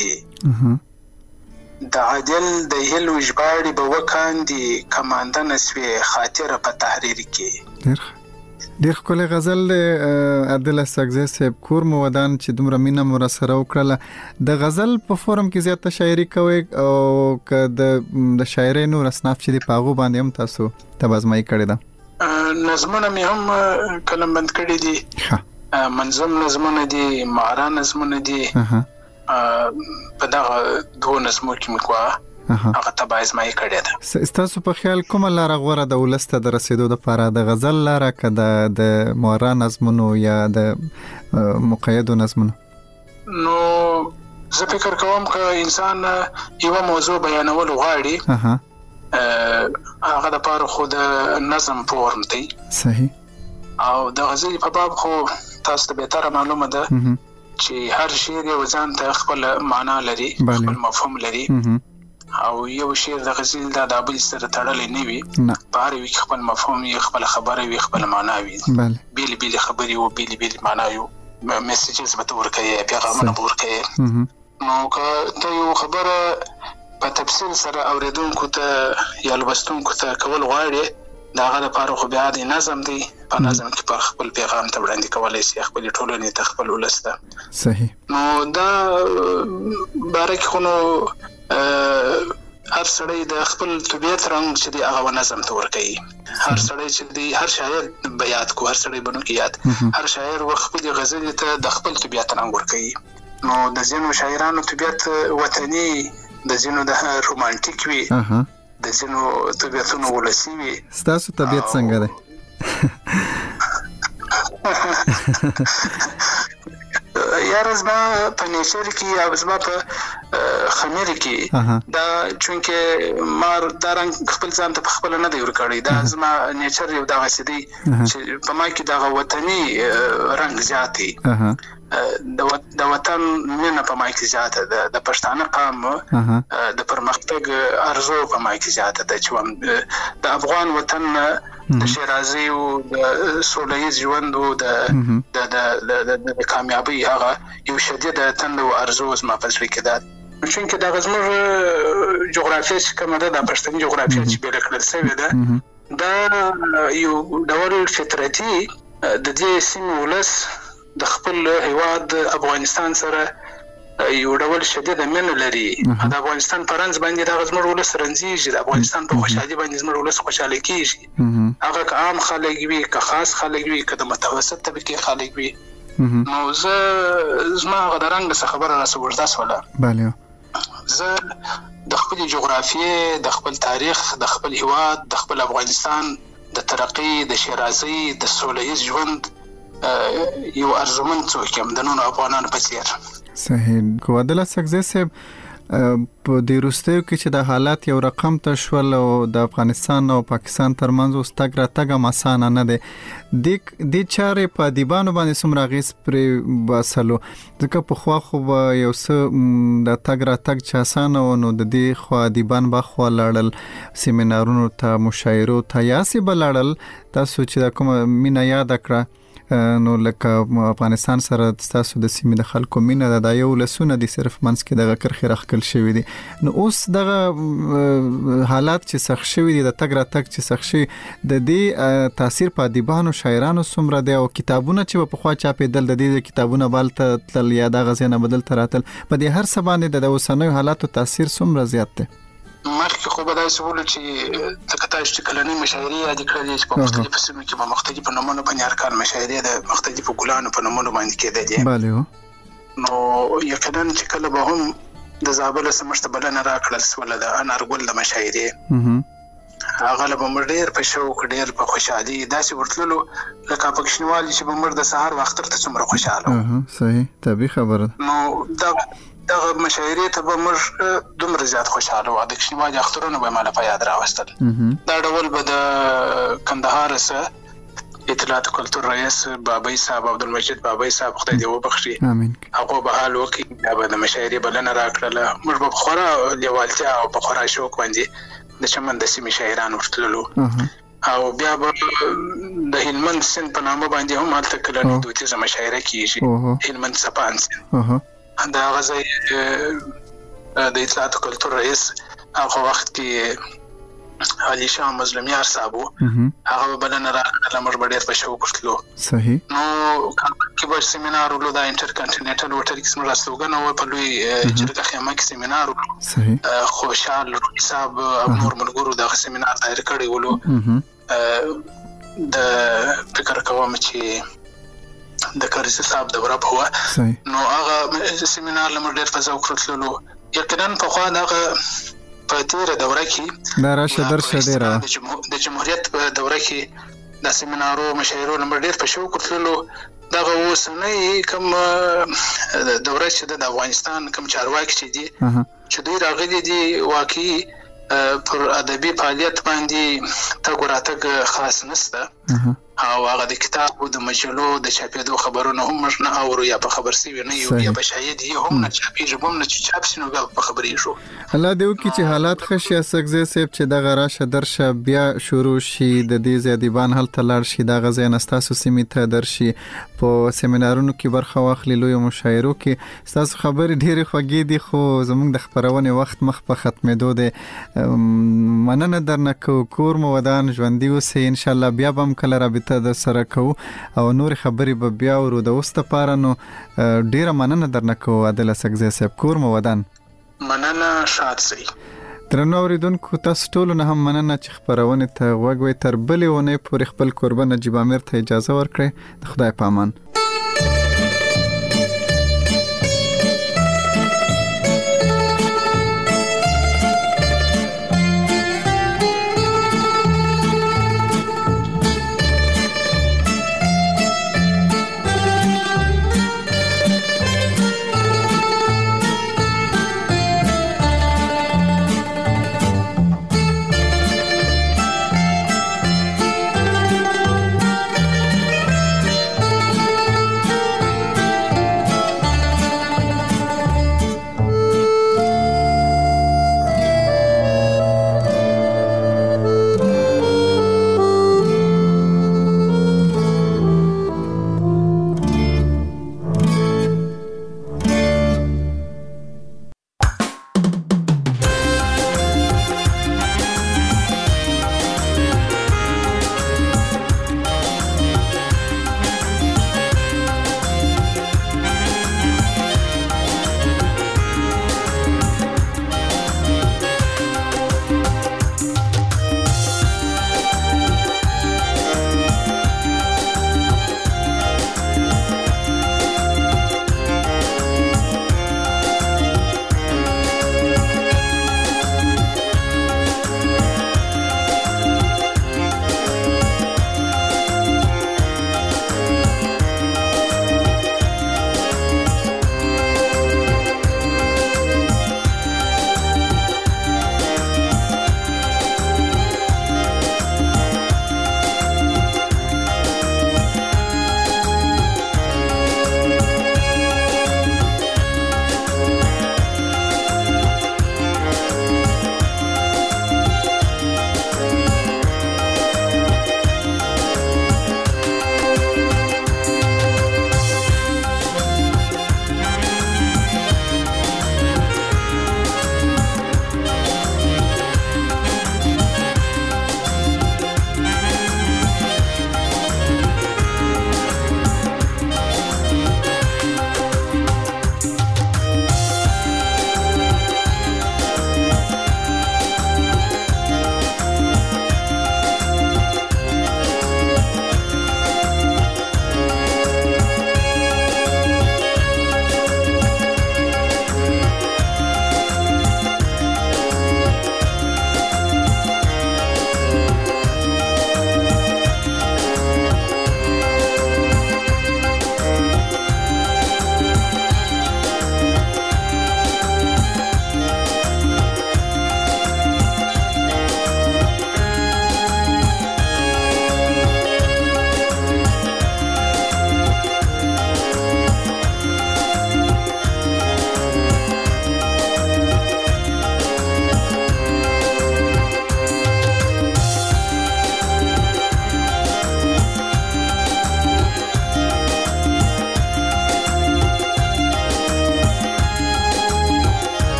وکاندي د عدل د هیلو ژباړې به وکاندي کمانډنه سوې خاطره په تحریر کې ډېر ډېر ښکلی غزل دی عادل ساګزی صاحب کور مو ودان چې دومره مینه مو راسره وکړله د غزل په فورم کې زیاته شاعري کوئ او که د شاعرۍ نور اصناف چې دي په هغو باندې هم تاسو تبازمایي کړې ده نظمونه مې هم قلم بند کړي دي منظم نظمونه دي معرا نظمونه دي په دغه دوه نظمو کې مې کوه هغه تبازمایي کړې ده ستاسو په خیال کومه لاره غوره د ولس ته د رسېدو دپاره د غزل لاره که د معرا نظمونو یا د مقیدو نظمونو نو زه فکر کوم که انسان یوه موضوع بیانول غواړي هغه دپاره خو د نظم فورم دی صحیح او د غزل په باب خو تاسو ته بهتره معلومه ده چې هر شعر یو ځان ته خپل معنا لري خپل مفهوم لري او یو شعر د غزل د بل سره تړلی نه وي په هر یو خپل مفهوم یې خپل خبره وي خپل معنا وي بیل بیل خبرې او بیل بیل معنا یو میسیجز به ورکوي پیغامونه به ورکوي نو که ته یو خبره په تفصیل سره اوریدونکو ته یا لوستونکو ته کول غواړي دا هغه لپاره خو بیا د نظم دی په نظم کې په خپل پیغام ته وړاندې کولی شي خپل ټولنې ته خپل ولس ته صحیح نو دا باره کې خو نو هر سړی د خپل طبیعت رنګ چې دی هغه نظم ته ورکوي هر سړی چې دی هر شاعر به یاد کو هر سړی بنو کې یاد هر شاعر و خپل غزل ته د خپل طبیعت رنګ ورکوي نو د ځینو شاعرانو طبیعت وطني د ځینو د رومانټیک وي د ځینو طبیعتونو ولسي وي ستاسو طبیعت څنګه دی یاره زما په نیچر کې او زما په خمیر کې دا چونکه ما دا رنګ خپل ځان ته په خپل نه دی ورکړی دا زما نیچر یو دغسې دی چې په ما کې دغه وطني رنګ زیات دی د وطن مینه په ما کې زیاته ده د پښتانه قام د پرمختګ ارزو په ما کې زیاته ده چې د افغان وطن د شیرازي او د سوله ییز ژوند او د د کامیابی هغه یو شدید تند او ارزو زما په زړه کې ده چونکه دا زموږ جغرافیه چې کومه ده د پښتني جغرافیه چې بیل کړل شوې ده دا یو ډول فطرتي د دې سیمې ولس د خپل هیواد افغانستان سره یو ډول شدید مینه لري د افغانستان پرنځ باندې د زموږ ولس رنځيږي د افغانستان په خوشحالي باندې زموږ ولس خوشاله کیږي هغه که عام خلک وي که خاص خلک وي که د متوسط طبقه خلک وي نو زه زما هغه د رنګ څخه خبره راسه ورده سوله بله زه د خپل جغرافیې د خپل تاریخ د خپل هیواد د خپل افغانستان د ترقی د شیرازي د سوله ییز ژوند یو ارزمن څوک یم د نورو افغانانو په څیر صحیح کو عادل ساګزی صاحب په دې وروستیو کې چې د حالات یو رقم ته شول او د افغانستان او پاکستان ترمنځ اوس تګ راتګ هم اسانه نه دی د دې چارې په ادیبانو باندې څومره اغېز پرې باسلو ځکه پخوا خو به یو څه د تګ راتګ چې اسانه و نو د دې خوا ادیبان به خوا لاړل سیمینارونو ته مشاعرو ته یاسې به لاړل تاسو چې دا کومه مینه یاده کړه نو لکه افغانستان سره تاسو د سیمې د خلکو مینه ده دا یو لسونه دي صرف منځ کې دغه کرښې راښکل شوي دي نو اوس دغه حالات چې سخت شوي دي د تګ راتګ چې سخت شوي د دې تاثیر په ادیبانو شاعرانو څومره دی او کتابونه چې پخوا چاپېدل د دې کتابونه بالته تلل یا دغه ځای نه بدلته راتل په دې هر څه باندې د اوسنیو حالاتو تاثیر څومره زیات دی مخکې خو به داسې ویلو چې لکه تاسو چې کلنۍ مشاعرې یادې کړلې چې په مختلفو سیمو کې به مختلفو نومونو باندې ارکان مشاعرې د مختلفو ګلانو په نومونو باندې کېدلې بله نو یقینا چې کله به هم د زابل سمشت بلنه راکړل سوله د انارګل د مشاعرې هغه له به موږ ډېر په شوق ډېر په خوشحالي داسې ورتللو لکه پکښنوال چې به موږ د سهار وخت ته څومره خوشحاله صحیح طبیعي خبره نو دا دغه مشاعرې ته به موږ دومره زیات خوشحاله وو د کښنوالي اخترونه به یې ماله په یاد راوستل دا ډول به د کندهار څخه اطلاعات کلتور رئیس بابای صاحب عبدالمجید بابای صاحب خدای دې وبخښي امين هغه به حال وکړي دا به د مشاعرې بلنه راکړله موږ به په خورا لیوالتیا او په خورا شوق باندې د چمن د سیمې شاعران ورتللو او بیا به د هلمند سیند په نامه باندې هم هلته کله دودیزه مشاعره کیږي هلمند سپان سیند دا هغه ځای د اطلاعات او کلتور رئیس هغه وخت کې علي شاه مظلومیار صاحب هغه بلنه راغله موږ به ډېر په شوق ورتلو صحیح نو کې به سیمینار ولو د انټر کنټیننټل هوټل کې زموږ راستوګنه وه په لوی جرګه خیمه کې سیمینار ولو صحیح خوشحال روحي صاحب او نور ملګرو دغه سیمینار دایر کړی ولو د فکر کوم چې د کارزي صاحب دوره به وه نو هغه سیمینار له موږ ډېر په ذوق ورتللو یقینا پخوا دغه په تیره دوره کې دا راشه درشه ډیره د جمهوریت په دوره کې د سیمینارو مشاعرو نمبر ډیر په شوق ورتللو دغه اوسنۍ کوم دوره چې د افغانستان کوم چارواکي چې دي چې دوی راغلي دي واقعي پر ادبي فعالیت باندې تګ راتګ خاص نشته او هغه د کتاب او د مجلو د چاپېدو خبرونه هم موږ نه اورو یا په خبر سوي نه یو یا په شاهد یې هم نه چاپېږي هم نه چې چاپ سي نو بیا په خبرې شو الله دې وکړي چې حالات ښه شي اسکزی صاحب چې دغه راشه درشه بیا شروع شي د دې ادیبان هلته لاړ شي دغه ځای نه ستاسو سیمې ته درشي په سیمینارونو کې برخه واخلي لویو مشاعرو کې ستاسو خبرې ډېرې خوږې دي خو زموږ د خپرونې وخت مخ په ختمېدو دی مننه درنه کوو کور مو ودان ژوندي اوسئ انشاءالله بیا به هم کله رابطه د سره کوو او نور خبرې به بیا ورو د اوس لپاره نو ډیره مننه درنه کوو عادل اسکزی صاحب کور مو ودان مننه شاد سئ درنو اوریدونکو تاسو ټولو نه هم مننه چې خپرونې ته غوږ وئ تر بلې اونۍ پورې خپل کوربه نجیب امیر ته اجازه ورکړئ د خدای په امان